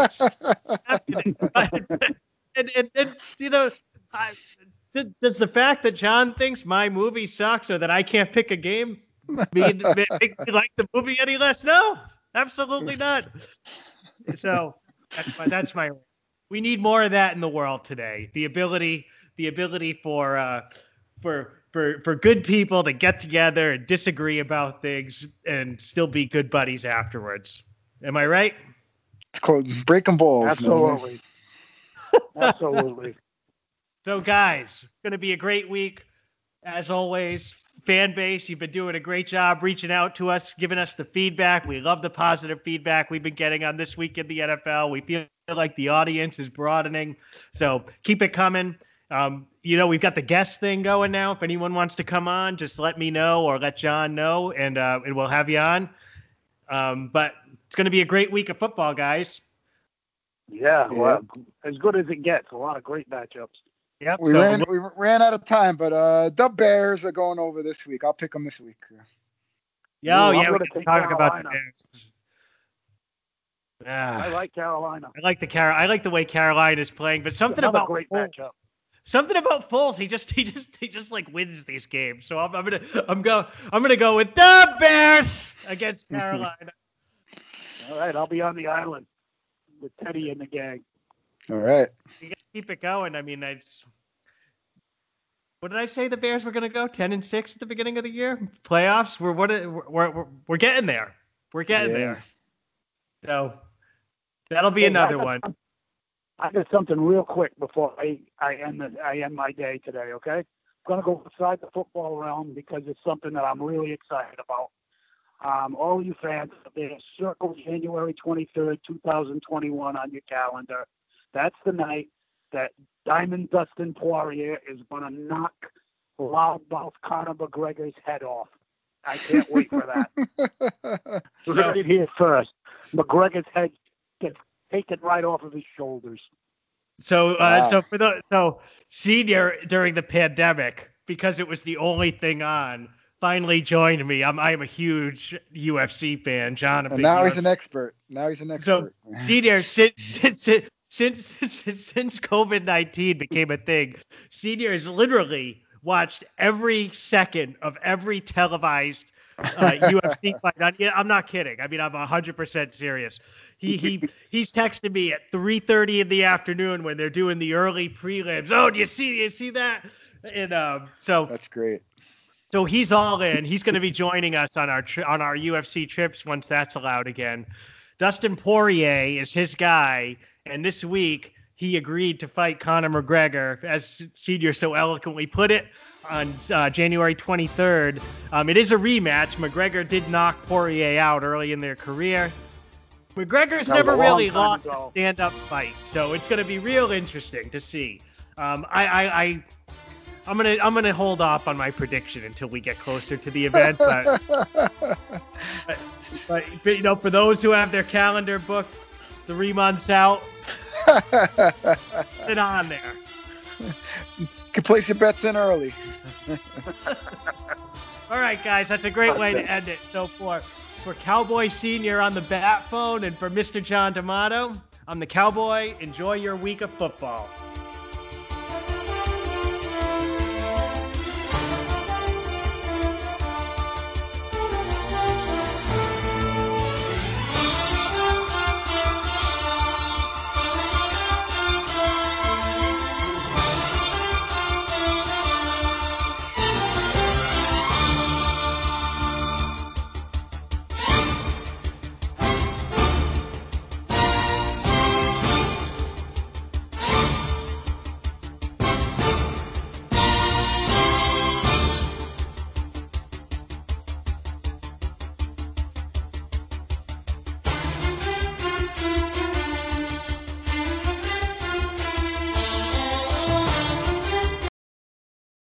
and, and, and you know, I, th- does the fact that John thinks my movie sucks or that I can't pick a game mean make me like the movie any less? No, absolutely not. So that's my that's my. We need more of that in the world today. The ability, the ability for uh, for for for good people to get together and disagree about things and still be good buddies afterwards. Am I right? It's called breaking balls. man. Absolutely. Absolutely. So, guys, it's going to be a great week. As always, fan base, you've been doing a great job reaching out to us, giving us the feedback. We love the positive feedback we've been getting on This Week in the N F L. We feel like the audience is broadening. So keep it coming. Um, you know, we've got the guest thing going now. If anyone wants to come on, just let me know or let John know, and, uh, and we'll have you on. Um, but it's going to be a great week of football, guys. Yeah, Yeah. well, as good as it gets. A lot of great matchups. Yep. We so ran we ran out of time, but uh, the Bears are going over this week. I'll pick them this week. Yeah, oh, Ooh, I'm yeah, we gonna can take talk about the Carolina. Bears. Ah, I like Carolina. I like the Car- I like the way Carolina's playing, but something Another about great Foles, matchup. something about Foles, he just he just he just like wins these games. So I'm, I'm gonna I'm go I'm gonna go with the Bears against Carolina. All right, I'll be on the island with Teddy and the gang. All right. You gotta keep it going. I mean, it's what did I say? The Bears were gonna go ten and six at the beginning of the year. Playoffs. We're what we're we're, we're getting there. We're getting Yeah. there. So that'll be Hey, another I one. got, I got something real quick before I I end the, I end my day today. Okay, I'm gonna go outside the football realm because it's something that I'm really excited about. Um, all you fans out there, circle January twenty-third, two thousand twenty-one on your calendar. That's the night that Diamond Dustin Poirier is going to knock loudmouth Conor McGregor's head off. I can't wait for that. You heard it here first. McGregor's head gets taken right off of his shoulders. So, uh, Wow. so for the so Senior during the pandemic, because it was the only thing on, finally joined me. I'm I'm a huge U F C fan. John, a And big now U F C he's an expert. Now he's an So, expert. Senior, since since since since, since COVID nineteen became a thing, Senior has literally watched every second of every televised uh, U F C fight. I- yeah, I'm not kidding. I mean, I'm one hundred percent serious. He he he's texted me at three thirty in the afternoon when they're doing the early prelims. Oh, do you see? Do you see that? And um, so That's great. so he's all in. He's going to be joining us on our tri- on our U F C trips once that's allowed again. Dustin Poirier is his guy, and this week he agreed to fight Conor McGregor, as Senior so eloquently put it, on uh, January twenty-third. Um, it is a rematch. McGregor did knock Poirier out early in their career. McGregor's That was never a long really time lost ago. a stand-up fight, so it's going to be real interesting to see. Um, I, I, I, I'm gonna, I'm gonna hold off on my prediction until we get closer to the event, but. But, but, but, you know, for those who have their calendar booked three months out, sit on there. Can place your bets in early. All right, guys, that's a great way to end it. So for for Cowboy Senior on the bat phone and for Mister John D'Amato, I'm the Cowboy. Enjoy your week of football.